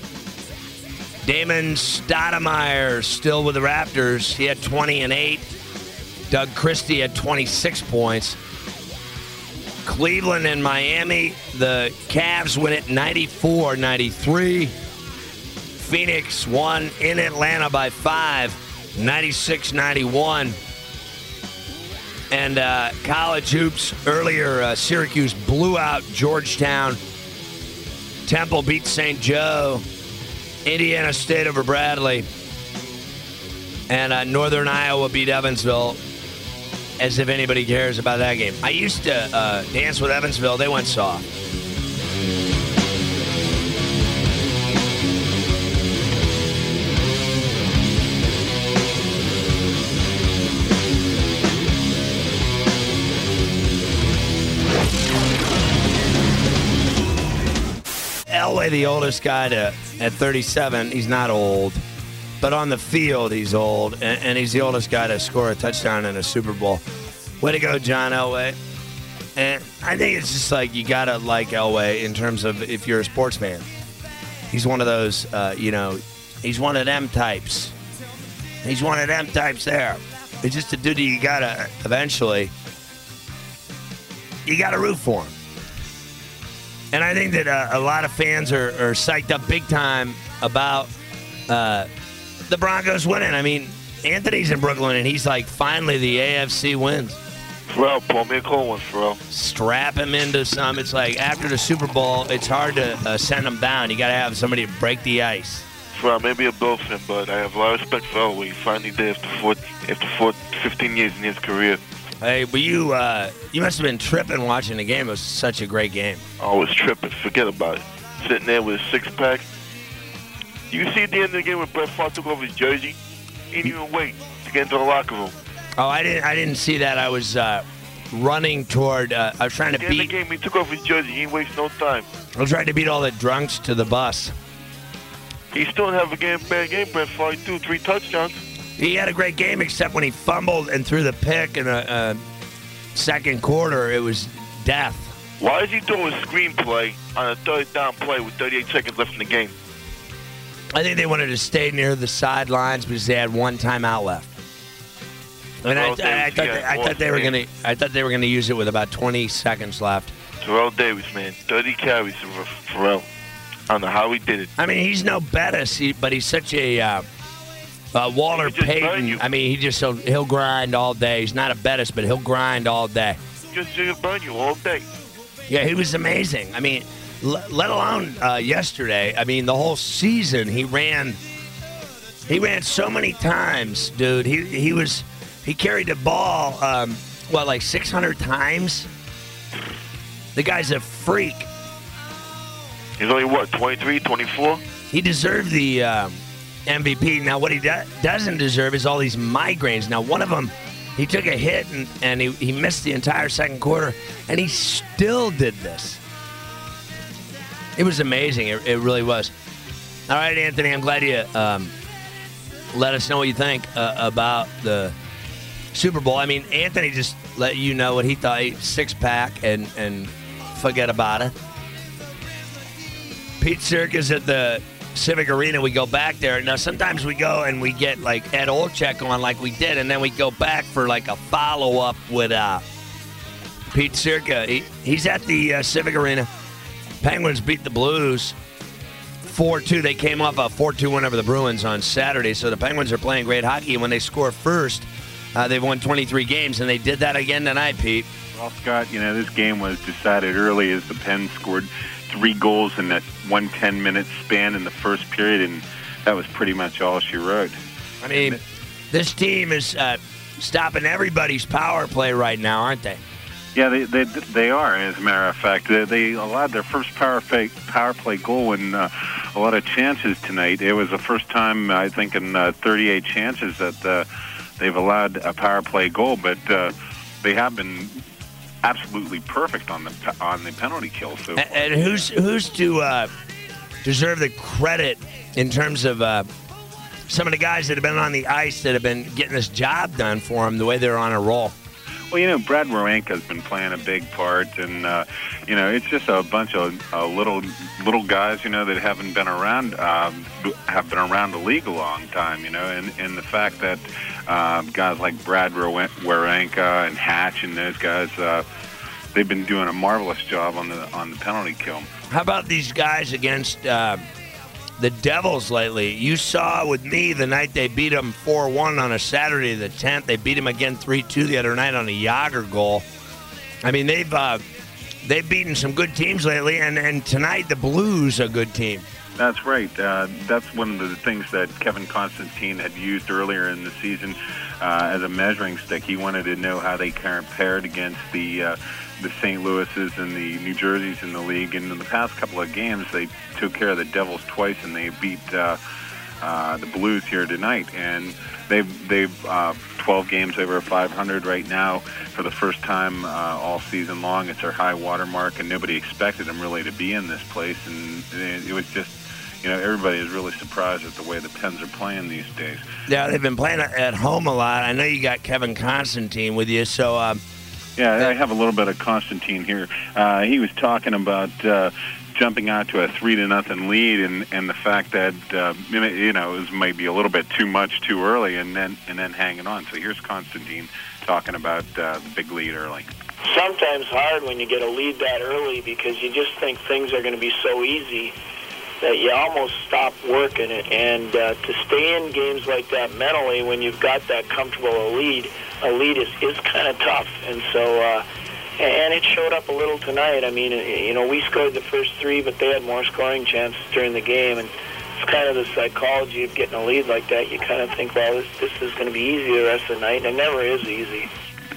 Damon Stoudemire still with the Raptors. He had twenty and eight. Doug Christie had twenty-six points. Cleveland and Miami, the Cavs win it ninety-four ninety-three. Phoenix won in Atlanta by five, ninety-six ninety-one. And uh, college hoops, earlier uh, Syracuse blew out Georgetown. Temple beat Saint Joe. Indiana State over Bradley. And uh, Northern Iowa beat Evansville. As if anybody cares about that game. I used to uh, dance with Evansville. They went soft. Elway, the oldest guy to, at thirty-seven. He's not old. But on the field, he's old, and, and he's the oldest guy to score a touchdown in a Super Bowl. Way to go, John Elway. And I think it's just like you got to like Elway in terms of if you're a sports fan. He's one of those, uh, you know, he's one of them types. He's one of them types there. It's just a dude you got to eventually, you got to root for him. And I think that uh, a lot of fans are, are psyched up big time about uh, the Broncos winning. I mean, Anthony's in Brooklyn, and he's like, finally, the A F C wins. Pharrell, pull me a cold one, Pharrell. Strap him into some. It's like after the Super Bowl, it's hard to uh, send him down. You got to have somebody to break the ice. Pharrell, maybe a Bill fan, but I have a lot of respect for Elway. He finally did after, four, after four, fifteen years in his career. Hey, but you uh, you must have been tripping watching the game. It was such a great game. I was tripping. Forget about it. Sitting there with a six-pack. You see at the end of the game when Brett Favre took off his jersey? He didn't even wait to get into the locker room. Oh, I didn't. I didn't see that. I was uh, running toward. Uh, I was trying to at the beat. End of the game, he took off his jersey. He didn't waste no time. I was trying to beat all the drunks to the bus. He still didn't have a game, bad game. Brett Favre threw three touchdowns. He had a great game, except when he fumbled and threw the pick in a, a second quarter. It was death. Why is he doing a screenplay on a third down play with thirty-eight seconds left in the game? I think they wanted to stay near the sidelines because they had one timeout left. And I, I, I, I, thought, they, I thought they were gonna. I thought they were gonna use it with about twenty seconds left. Terrell Davis, man, thirty carries for Pharrell. I don't know how he did it. I mean, he's no Bettis, he, but he's such a uh, uh, Walter Payton. I mean, he just he'll, he'll grind all day. He's not a Bettis, but he'll grind all day. Just to burn you all day. Yeah, he was amazing. I mean, l- let alone uh, yesterday. I mean, the whole season he ran. He ran so many times, dude. He he was he carried the ball, um, what, like six hundred times. The guy's a freak. He's only, what, twenty-three, twenty-four? He deserved the um, M V P. Now, what he do- doesn't deserve is all these migraines. Now, one of them, he took a hit, and, and he, he missed the entire second quarter, and he still did this. It was amazing. It, it really was. All right, Anthony, I'm glad you um, let us know what you think uh, about the Super Bowl. I mean, Anthony just let you know what he thought. Six-pack, and, and forget about it. Pete Circus at the Civic Arena. We go back there. Now, sometimes we go and we get, like, Ed Olczyk on like we did, and then we go back for, like, a follow-up with uh, Pete Circa. He, he's at the uh, Civic Arena. Penguins beat the Blues four two. They came off a four two win over the Bruins on Saturday, so the Penguins are playing great hockey. And when they score first, uh, they've won twenty-three games, and they did that again tonight, Pete. Well, Scott, you know, this game was decided early as the Pens scored three goals in that one ten-minute span in the first period, and that was pretty much all she wrote. I mean, this team is uh, stopping everybody's power play right now, aren't they? Yeah, they they, they are, as a matter of fact. They, they allowed their first power play, power play goal in uh, a lot of chances tonight. It was the first time, I think, in uh, thirty-eight chances that uh, they've allowed a power play goal, but uh, they have been absolutely perfect on the on the penalty kill. So, and, and who's who's to uh, deserve the credit in terms of uh, some of the guys that have been on the ice that have been getting this job done for them the way they're on a roll? Well, you know, Brad Rowanka's been playing a big part, and uh, you know, it's just a bunch of uh, little little guys, you know, that haven't been around, um, have been around the league a long time, you know, and, and the fact that uh, guys like Brad Rowanka and Hatch and those guys, uh, they've been doing a marvelous job on the on the penalty kill. How about these guys against uh, the Devils lately? You saw with me the night they beat them four one on a Saturday the tenth. They beat them again three two the other night on a Jágr goal. I mean, they've uh, they've beaten some good teams lately, and, and tonight the Blues are a good team. That's right. Uh, that's one of the things that Kevin Constantine had used earlier in the season uh, as a measuring stick. He wanted to know how they compared against the uh, the Saint Louis's and the New Jerseys in the league. And in the past couple of games, they took care of the Devils twice, and they beat uh, uh, the Blues here tonight. And they've they've uh, twelve games over five hundred right now for the first time uh, all season long. It's their high water mark, and nobody expected them really to be in this place. And it was just, you know, everybody is really surprised at the way the Pens are playing these days. Yeah, they've been playing at home a lot. I know you got Kevin Constantine with you, so... Um, yeah, I have a little bit of Constantine here. Uh, he was talking about uh, jumping out to a three to nothing lead, and, and the fact that uh, you know it was maybe a little bit too much too early, and then and then hanging on. So here's Constantine talking about uh, the big lead early. Sometimes hard when you get a lead that early because you just think things are going to be so easy that you almost stop working it. And uh, to stay in games like that mentally when you've got that comfortable a lead, a lead is, is kind of tough. And so, uh, and it showed up a little tonight. I mean, you know, we scored the first three, but they had more scoring chances during the game. And it's kind of the psychology of getting a lead like that. You kind of think, well, this, this is going to be easy the rest of the night, and it never is easy.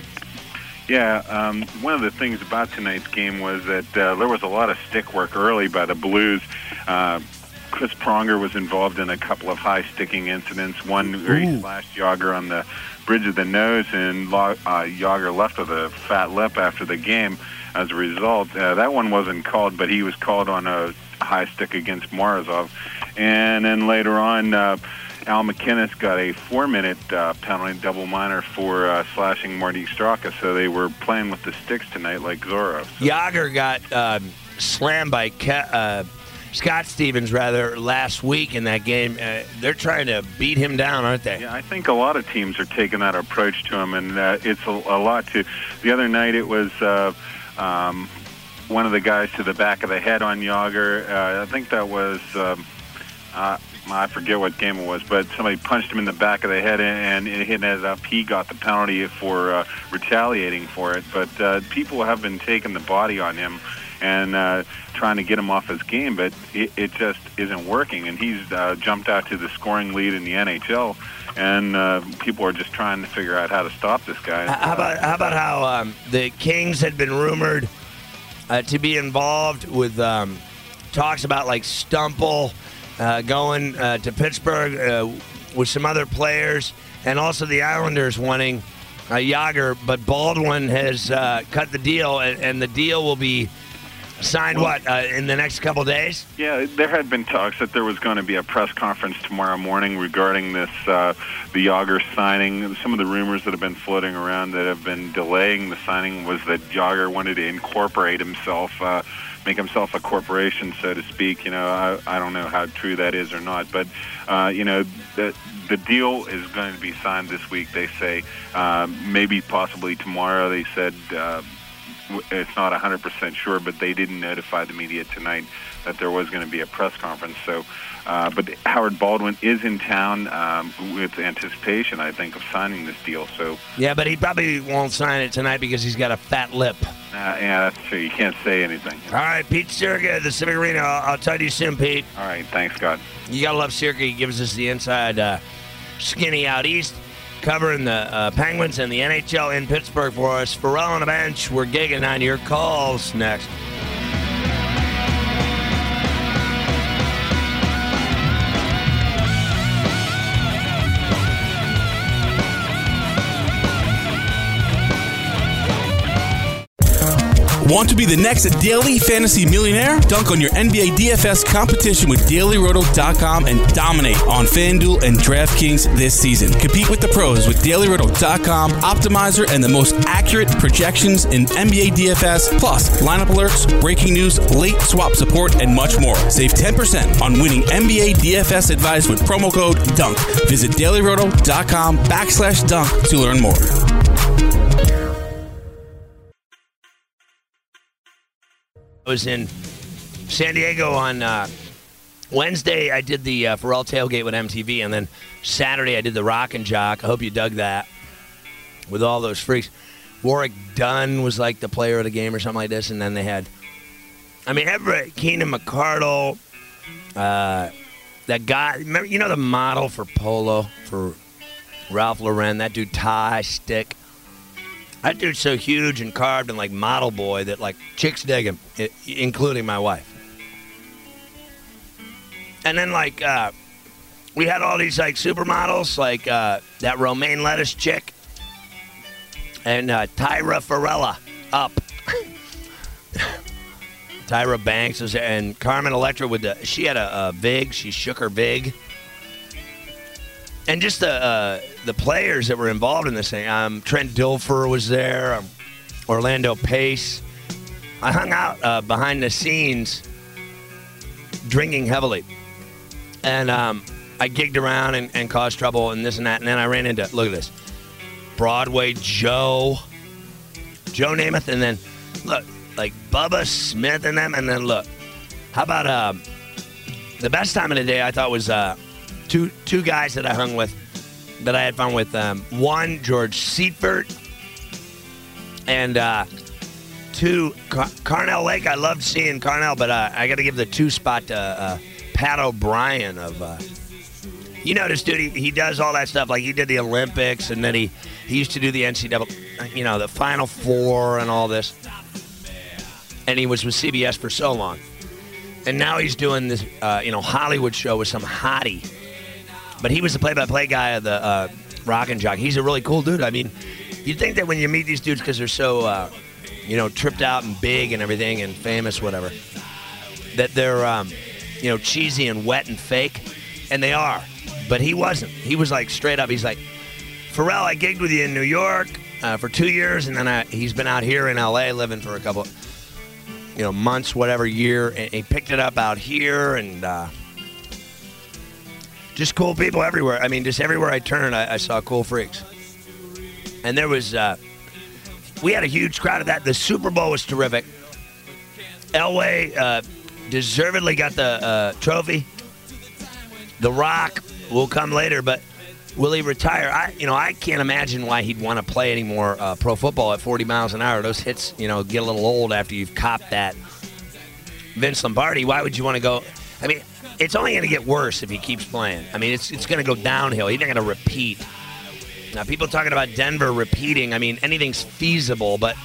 Yeah, um, one of the things about tonight's game was that uh, there was a lot of stick work early by the Blues. Uh, Chris Pronger was involved in a couple of high-sticking incidents, one where he slashed Jágr on the bridge of the nose, and uh, Jágr left with a fat lip after the game as a result. Uh, that one wasn't called, but he was called on a high stick against Morozov. And then later on, uh, Al McInnes got a four-minute uh, penalty, double minor, for uh, slashing Marty Straka, so they were playing with the sticks tonight like Zorro. So. Jágr got uh, slammed by Ke- uh, Scott Stevens, rather, last week in that game. Uh, they're trying to beat him down, aren't they? Yeah, I think a lot of teams are taking that approach to him, and uh, it's a, a lot to... The other night it was... Uh, um, one of the guys to the back of the head on Jágr. Uh, I think that was... Um, uh, I forget what game it was, but somebody punched him in the back of the head, and it ended up he got the penalty for uh, retaliating for it. But uh, people have been taking the body on him and uh, trying to get him off his game, but it, it just isn't working. And he's uh, jumped out to the scoring lead in the N H L, and uh, people are just trying to figure out how to stop this guy. How about how about how um, the Kings had been rumored uh, to be involved with um, talks about like Stumple Uh, going uh, to Pittsburgh uh, with some other players, and also the Islanders wanting uh, Jágr, but Baldwin has uh, cut the deal, and, and the deal will be signed, well, what, uh, in the next couple of days? Yeah, there had been talks that there was going to be a press conference tomorrow morning regarding this, uh, the Jágr signing. Some of the rumors that have been floating around that have been delaying the signing was that Jágr wanted to incorporate himself, uh, make himself a corporation, so to speak. You know, I, I don't know how true that is or not, but, uh, you know, the, the deal is going to be signed this week, they say. Uh, maybe possibly tomorrow, they said. Uh, it's not one hundred percent sure, but they didn't notify the media tonight that there was going to be a press conference. So, uh, but Howard Baldwin is in town um, with anticipation, I think, of signing this deal. So yeah, but he probably won't sign it tonight because he's got a fat lip. Uh, yeah, that's true. You can't say anything. All right, Pete Sirka, the Civic Arena. I'll, I'll talk to you soon, Pete. All right, thanks, Scott. You got to love Sirka. He gives us the inside uh, skinny out east, covering the uh, Penguins and the N H L in Pittsburgh for us. Pharrell on the bench. We're gigging on your calls next. Want to be the next daily fantasy millionaire? Dunk on your N B A D F S competition with Daily Roto dot com and dominate on FanDuel and DraftKings this season. Compete with the pros with Daily Roto dot com, Optimizer, and the most accurate projections in N B A D F S, plus lineup alerts, breaking news, late swap support, and much more. Save ten percent on winning N B A D F S advice with promo code DUNK. Visit Daily Roto dot com backslash dunk to learn more. I was in San Diego on uh, Wednesday. I did the uh, Pharrell tailgate with M T V, and then Saturday I did the Rock and Jock. I hope you dug that with all those freaks. Warwick Dunn was like the player of the game or something like this, and then they had, I mean, everybody, Keenan McCardle, uh, that guy, remember, you know the model for Polo, for Ralph Lauren, that dude Ty Stick. That dude's so huge and carved and like model boy that like chicks dig him, I- including my wife. And then like uh, we had all these like supermodels, like uh, that romaine lettuce chick and uh, Tyra Farella up. Tyra Banks was there, and Carmen Electra with the she had a, a vig, she shook her vig. And just the uh, the players that were involved in this thing. Um, Trent Dilfer was there. Um, Orlando Pace. I hung out uh, behind the scenes, drinking heavily, and um, I gigged around and, and caused trouble and this and that. And then I ran into look at this, Broadway Joe, Joe Namath, and then look like Bubba Smith and them. And then look, how about um, the best time of the day? I thought was. Uh, Two two guys that I hung with, that I had fun with. Um, one, George Seifert, and uh, two, Car- Carnell Lake. I loved seeing Carnell, but uh, I got to give the two spot to uh, Pat O'Brien of. Uh, you know this dude. He, he does all that stuff. Like he did the Olympics, and then he he used to do the N C double A, you know, the Final Four and all this. And he was with C B S for so long, and now he's doing this, uh, you know, Hollywood show with some hottie. But he was the play-by-play guy of the uh, Rock and Jock. He's a really cool dude. I mean, you'd think that when you meet these dudes, because they're so, uh, you know, tripped out and big and everything and famous, whatever, that they're, um, you know, cheesy and wet and fake. And they are. But he wasn't. He was like straight up. He's like, Pharrell, I gigged with you in New York uh, for two years, and then I, he's been out here in L A living for a couple, you know, months, whatever, year. And he picked it up out here and... Uh, Just cool people everywhere. I mean, just everywhere I turned, I, I saw cool freaks. And there was, uh, we had a huge crowd of that. The Super Bowl was terrific. Elway uh, deservedly got the uh, trophy. The Rock will come later, but will he retire? I, you know, I can't imagine why he'd want to play any more uh, pro football at forty miles an hour. Those hits, you know, get a little old after you've copped that. Vince Lombardi, why would you want to go? I mean, it's only going to get worse if he keeps playing. I mean, it's it's going to go downhill. He's not going to repeat. Now, people talking about Denver repeating, I mean, anything's feasible, but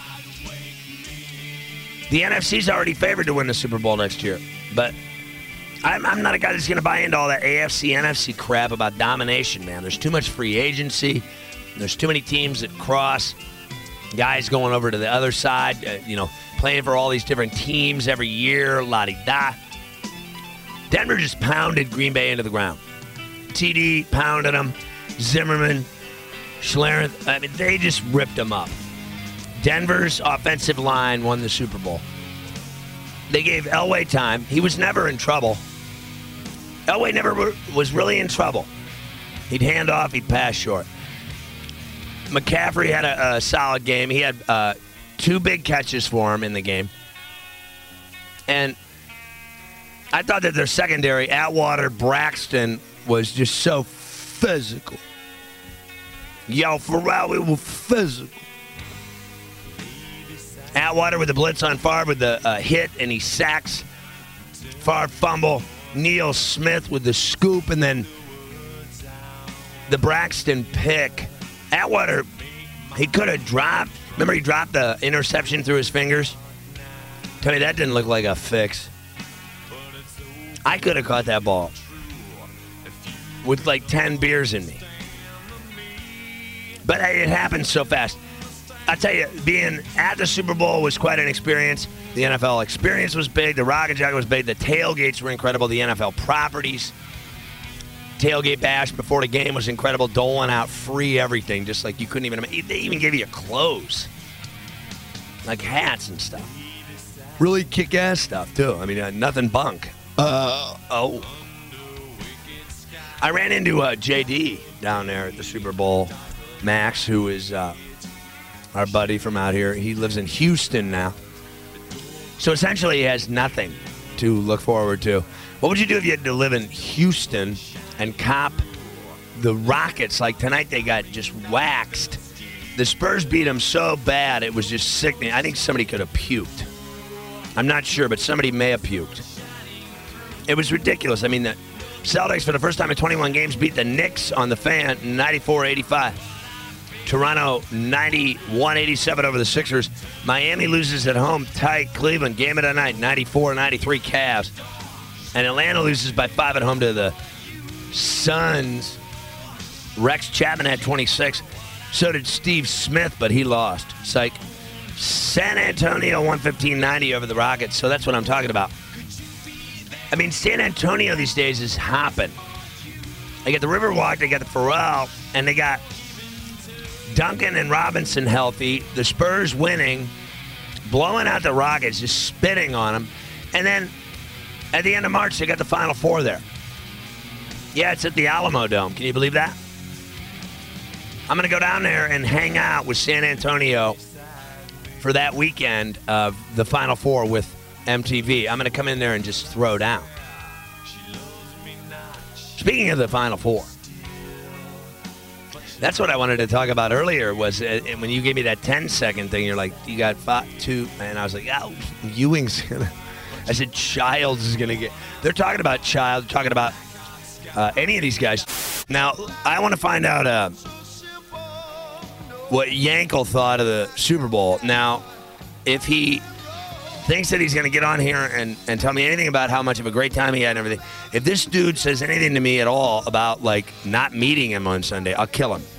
the N F C's already favored to win the Super Bowl next year. But I'm, I'm not a guy that's going to buy into all that A F C, N F C crap about domination, man. There's too much free agency. There's too many teams that cross. Guys going over to the other side, uh, you know, playing for all these different teams every year, la-di-da. Denver just pounded Green Bay into the ground. T D pounded them. Zimmerman, Schlereth, I mean, they just ripped them up. Denver's offensive line won the Super Bowl. They gave Elway time. He was never in trouble. Elway never was really in trouble. He'd hand off, he'd pass short. McCaffrey had a, a solid game. He had uh, two big catches for him in the game. And I thought that their secondary, Atwater, Braxton, was just so physical. Yo, Pharrell, we were physical. Atwater with the blitz on Favre with the uh, hit, and he sacks. Favre fumble. Neil Smith with the scoop, and then the Braxton pick. Atwater, he could have dropped. Remember he dropped the interception through his fingers? Tell me that didn't look like a fix. I could have caught that ball with like ten beers in me. But it happened so fast. I tell you, being at the Super Bowl was quite an experience. The N F L experience was big. The Rocket Jacket was big. The tailgates were incredible. The N F L properties. Tailgate bash before the game was incredible. Doling out free everything, just like you couldn't even imagine. They even gave you clothes, like hats and stuff. Really kick-ass stuff, too. I mean, uh, nothing bunk. Uh, oh. I ran into uh, J D down there at the Super Bowl. Max, who is uh, our buddy from out here. He lives in Houston now. So essentially he has nothing to look forward to. What would you do if you had to live in Houston and cop the Rockets? Like tonight they got just waxed. The Spurs beat them so bad it was just sickening. I think somebody could have puked. I'm not sure, but somebody may have puked. It was ridiculous. I mean, the Celtics, for the first time in twenty-one games, beat the Knicks on the Fan ninety-four eighty-five. Toronto ninety-one eighty-seven over the Sixers. Miami loses at home tight. Cleveland, game of the night, ninety-four ninety-three Cavs. And Atlanta loses by five at home to the Suns. Rex Chapman had twenty-six. So did Steve Smith, but he lost. Psych. San Antonio one fifteen ninety over the Rockets. So that's what I'm talking about. I mean, San Antonio these days is hopping. They got the Riverwalk, they got the Pharrell, and they got Duncan and Robinson healthy. The Spurs winning, blowing out the Rockets, just spitting on them. And then at the end of March, they got the Final Four there. Yeah, it's at the Alamo Dome. Can you believe that? I'm going to go down there and hang out with San Antonio for that weekend of the Final Four with M T V. I'm going to come in there and just throw down. Speaking of the Final Four, that's what I wanted to talk about earlier was uh, when you gave me that ten-second thing, you're like, you got five, two, and I was like, oh, Ewing's going to. I said, Childs is going to get. They're talking about Child, talking about uh, any of these guys. Now, I want to find out uh, what Yankel thought of the Super Bowl. Now, if he thinks that he's going to get on here and, and tell me anything about how much of a great time he had and everything. If this dude says anything to me at all about, like, not meeting him on Sunday, I'll kill him.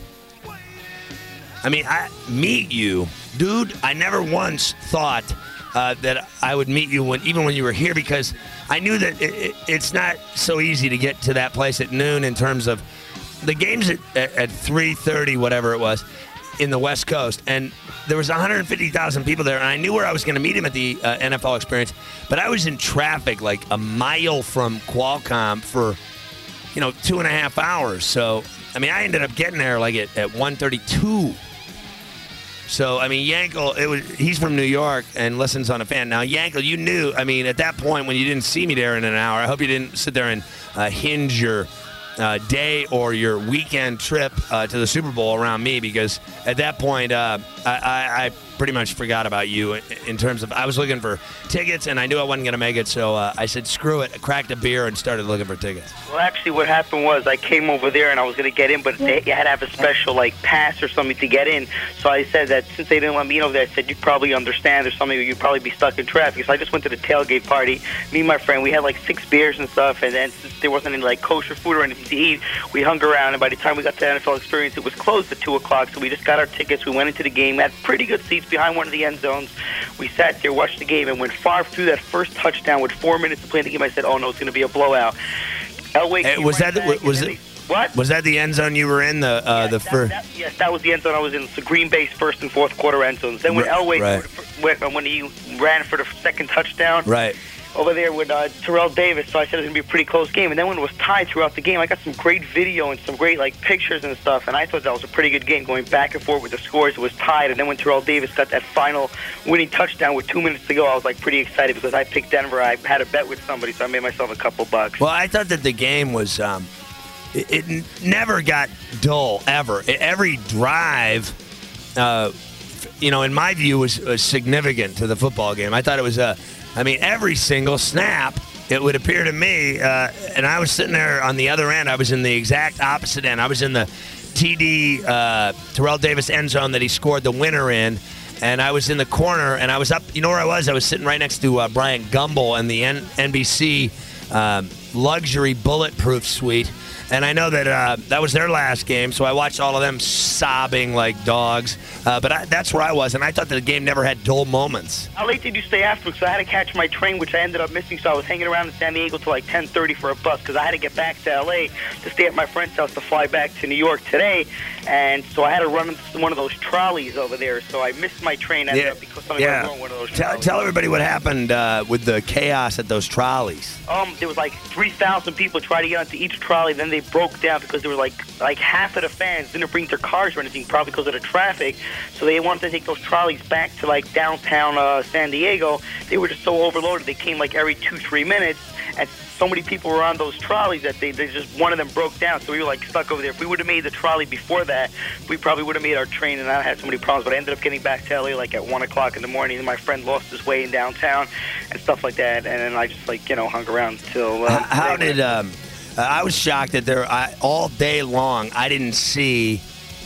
I mean, I meet you. Dude, I never once thought uh, that I would meet you when even when you were here because I knew that it, it, it's not so easy to get to that place at noon in terms of the games at, at, at three thirty, whatever it was, in the West Coast, and there was one hundred fifty thousand people there, and I knew where I was going to meet him at the uh, N F L Experience, but I was in traffic like a mile from Qualcomm for, you know, two and a half hours. So, I mean, I ended up getting there like at, at one thirty-two. So, I mean, Yankel, it was, he's from New York and listens on a fan. Now, Yankel, you knew, I mean, at that point when you didn't see me there in an hour, I hope you didn't sit there and uh, hinge your Uh, day or your weekend trip uh, to the Super Bowl around me because at that point uh, I, I, I pretty much forgot about you in, in terms of I was looking for tickets and I knew I wasn't going to make it, so uh, I said screw it, I cracked a beer and started looking for tickets. Well, actually what happened was I came over there and I was going to get in, but they had to have a special like pass or something to get in, so I said that since they didn't let me in over there, I said you'd probably understand or something, or you'd probably be stuck in traffic. So I just went to the tailgate party. Me and my friend, we had like six beers and stuff, and then since there wasn't any like kosher food or anything to eat, we hung around, and by the time we got to the N F L Experience, it was closed at two o'clock, so we just got our tickets. We went into the game, had pretty good seats behind one of the end zones. We sat there, watched the game, and when Favre threw that first touchdown with four minutes to play in the game, I said, oh, no, it's going to be a blowout. Elway hey, was that the, was it? What? Was that the end zone you were in? The uh, yeah, the first. Yes, that was the end zone I was in. The Green Bay's first and fourth quarter end zones. Then when right, Elway right. when, when he ran for the second touchdown, right. over there with uh, Terrell Davis, so I said it was going to be a pretty close game. And then when it was tied throughout the game, I got some great video and some great like pictures and stuff, and I thought that was a pretty good game, going back and forth with the scores. It was tied, and then when Terrell Davis got that final winning touchdown with two minutes to go, I was like pretty excited because I picked Denver. I had a bet with somebody, so I made myself a couple bucks. Well, I thought that the game was, um, it, it n- never got dull, ever. It, every drive, uh, you know, in my view, was, was significant to the football game. I thought it was a... I mean, every single snap, it would appear to me, uh, and I was sitting there on the other end. I was in the exact opposite end. I was in the T D uh, Terrell Davis end zone that he scored the winner in, and I was in the corner, and I was up. You know where I was? I was sitting right next to uh, Brian Gumbel and the N- NBC um, luxury bulletproof suite. And I know that uh, that was their last game, so I watched all of them sobbing like dogs. Uh, but I, that's where I was, and I thought that the game never had dull moments. How late did you stay afterwards? So I had to catch my train, which I ended up missing, so I was hanging around in San Diego till like ten thirty for a bus, because I had to get back to L A to stay at my friend's house to fly back to New York today. And so I had to run one of those trolleys over there, so I missed my train ended Yeah. up because somebody Yeah. was on one of those Tell, trolleys. tell everybody what happened uh, with the chaos at those trolleys. Um, there was like three thousand people trying to get onto each trolley. Then they broke down because there were like like half of the fans didn't bring their cars or anything, probably because of the traffic. So they wanted to take those trolleys back to like downtown uh, San Diego. They were just so overloaded. They came like every two, three minutes, and so many people were on those trolleys that they, they just one of them broke down. So we were like stuck over there. If we would have made the trolley before that, we probably would have made our train and not had so many problems. But I ended up getting back to L A like at one o'clock in the morning. And my friend lost his way in downtown and stuff like that. And then I just like you know hung around till. Uh, How did um, uh, I was shocked that there I, all day long I didn't see,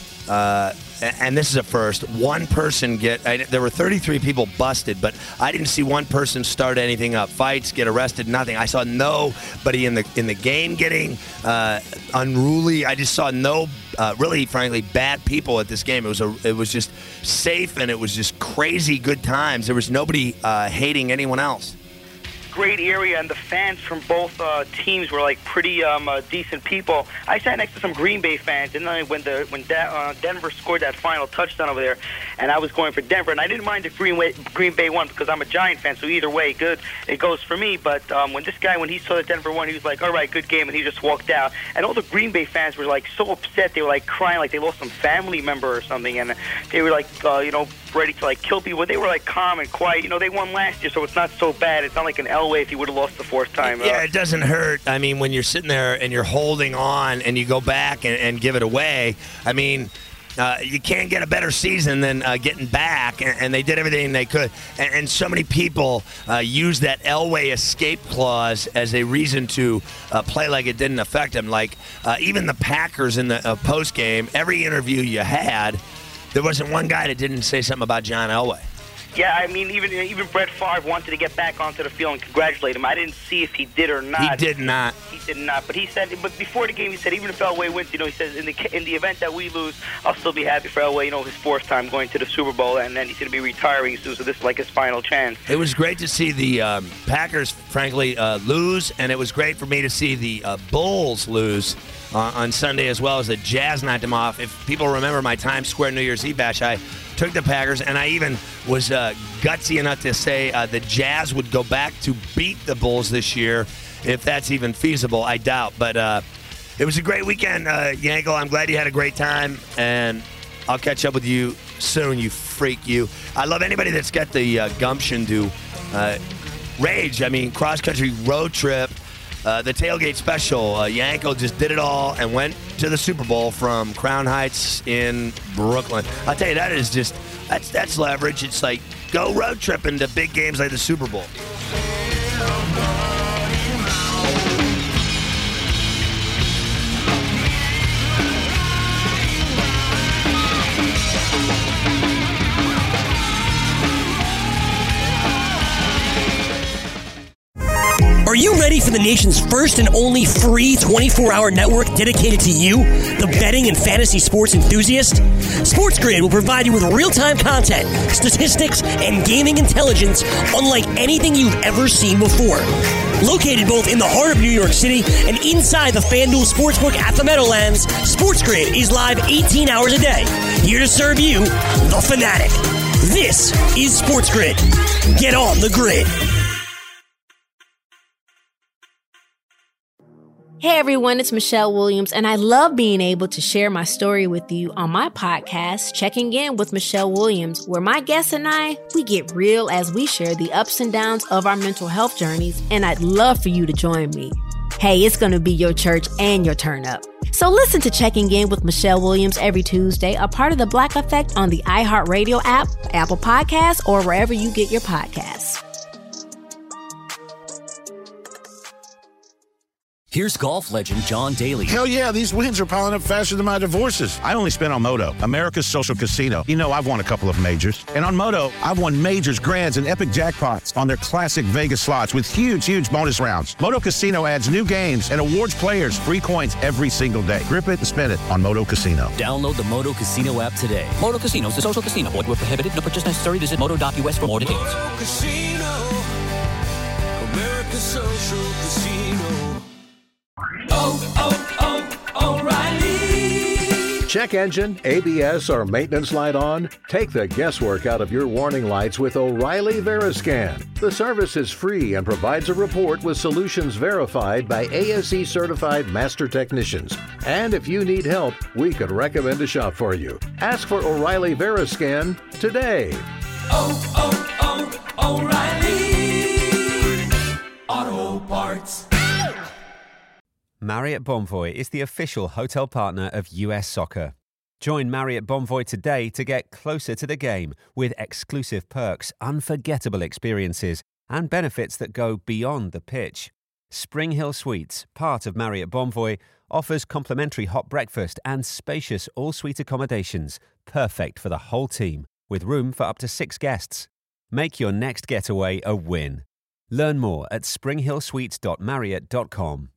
uh, and this is a first. One person get I, there were thirty-three people busted, but I didn't see one person start anything up, fights, get arrested, nothing. I saw nobody in the in the game getting uh, unruly. I just saw no uh, really, frankly, bad people at this game. It was a it was just safe and it was just crazy good times. There was nobody uh, hating anyone else. Great area, and the fans from both uh, teams were like pretty um, uh, decent people. I sat next to some Green Bay fans, and then when the when De- uh, Denver scored that final touchdown over there, and I was going for Denver, and I didn't mind if Green, Way- Green Bay won because I'm a Giant fan, so either way, good, it goes for me. But um, when this guy, when he saw that Denver won, he was like, all right, good game, and he just walked out. And all the Green Bay fans were like so upset, they were like crying like they lost some family member or something, and they were like, uh, you know, ready to like kill people. They were like calm and quiet. You know, they won last year, so it's not so bad. It's not like an Elway if he would have lost the fourth time. Yeah, uh, it doesn't hurt. I mean, when you're sitting there and you're holding on and you go back and, and give it away, I mean, uh, you can't get a better season than uh, getting back, and, and they did everything they could. And, and so many people uh, use that Elway escape clause as a reason to uh, play like it didn't affect them. Like uh, even the Packers in the uh, post game, every interview you had, there wasn't one guy that didn't say something about John Elway. Yeah, I mean, even even Brett Favre wanted to get back onto the field and congratulate him. I didn't see if he did or not. He did not. He did not. But he said, but before the game, he said, even if Elway wins, you know, he says, in the in the event that we lose, I'll still be happy for Elway. You know, his fourth time going to the Super Bowl, and then he's going to be retiring soon. So this is like his final chance. It was great to see the um, Packers, frankly, uh, lose, and it was great for me to see the uh, Bulls lose uh, on Sunday as well as the Jazz knocked them off. If people remember my Times Square New Year's Eve bash, I took the Packers, and I even was uh, gutsy enough to say uh, the Jazz would go back to beat the Bulls this year, if that's even feasible. I doubt, but uh, it was a great weekend, uh, Yankel. I'm glad you had a great time, and I'll catch up with you soon, you freak, you. I love anybody that's got the uh, gumption to uh, rage. I mean, cross-country road trip, uh, the tailgate special. Uh, Yankel just did it all and went to the Super Bowl from Crown Heights in Brooklyn. I'll tell you, that is just, that's that's leverage. It's like, go road tripping to big games like the Super Bowl. Are you ready for the nation's first and only free twenty-four hour network dedicated to you, the betting and fantasy sports enthusiast? SportsGrid will provide you with real-time content, statistics, and gaming intelligence unlike anything you've ever seen before. Located both in the heart of New York City and inside the FanDuel Sportsbook at the Meadowlands, SportsGrid is live eighteen hours a day, here to serve you, the fanatic. This is SportsGrid. Get on the grid. Hey everyone, it's Michelle Williams, and I love being able to share my story with you on my podcast, Checking In with Michelle Williams, where my guests and I, we get real as we share the ups and downs of our mental health journeys, and I'd love for you to join me. Hey, it's going to be your church and your turn up. So listen to Checking In with Michelle Williams every Tuesday, a part of the Black Effect on the iHeartRadio app, Apple Podcasts, or wherever you get your podcasts. Here's golf legend John Daly. Hell yeah, these wins are piling up faster than my divorces. I only spent on Moto, America's social casino. You know, I've won a couple of majors. And on Moto, I've won majors, grands, and epic jackpots on their classic Vegas slots with huge, huge bonus rounds. Moto Casino adds new games and awards players free coins every single day. Grip it and spin it on Moto Casino. Download the Moto Casino app today. Moto Casino is a social casino. Void where prohibited. No purchase necessary. Visit moto dot u s for more details. Moto Casino, America's social casino. Oh, oh, oh, O'Reilly! Check engine, A B S, or maintenance light on? Take the guesswork out of your warning lights with O'Reilly Veriscan. The service is free and provides a report with solutions verified by A S E certified master technicians. And if you need help, we could recommend a shop for you. Ask for O'Reilly Veriscan today. Oh, oh, oh, O'Reilly Auto Parts. Marriott Bonvoy is the official hotel partner of U S Soccer. Join Marriott Bonvoy today to get closer to the game with exclusive perks, unforgettable experiences, and benefits that go beyond the pitch. Spring Hill Suites, part of Marriott Bonvoy, offers complimentary hot breakfast and spacious all-suite accommodations, perfect for the whole team, with room for up to six guests. Make your next getaway a win. Learn more at spring hill suites dot marriott dot com.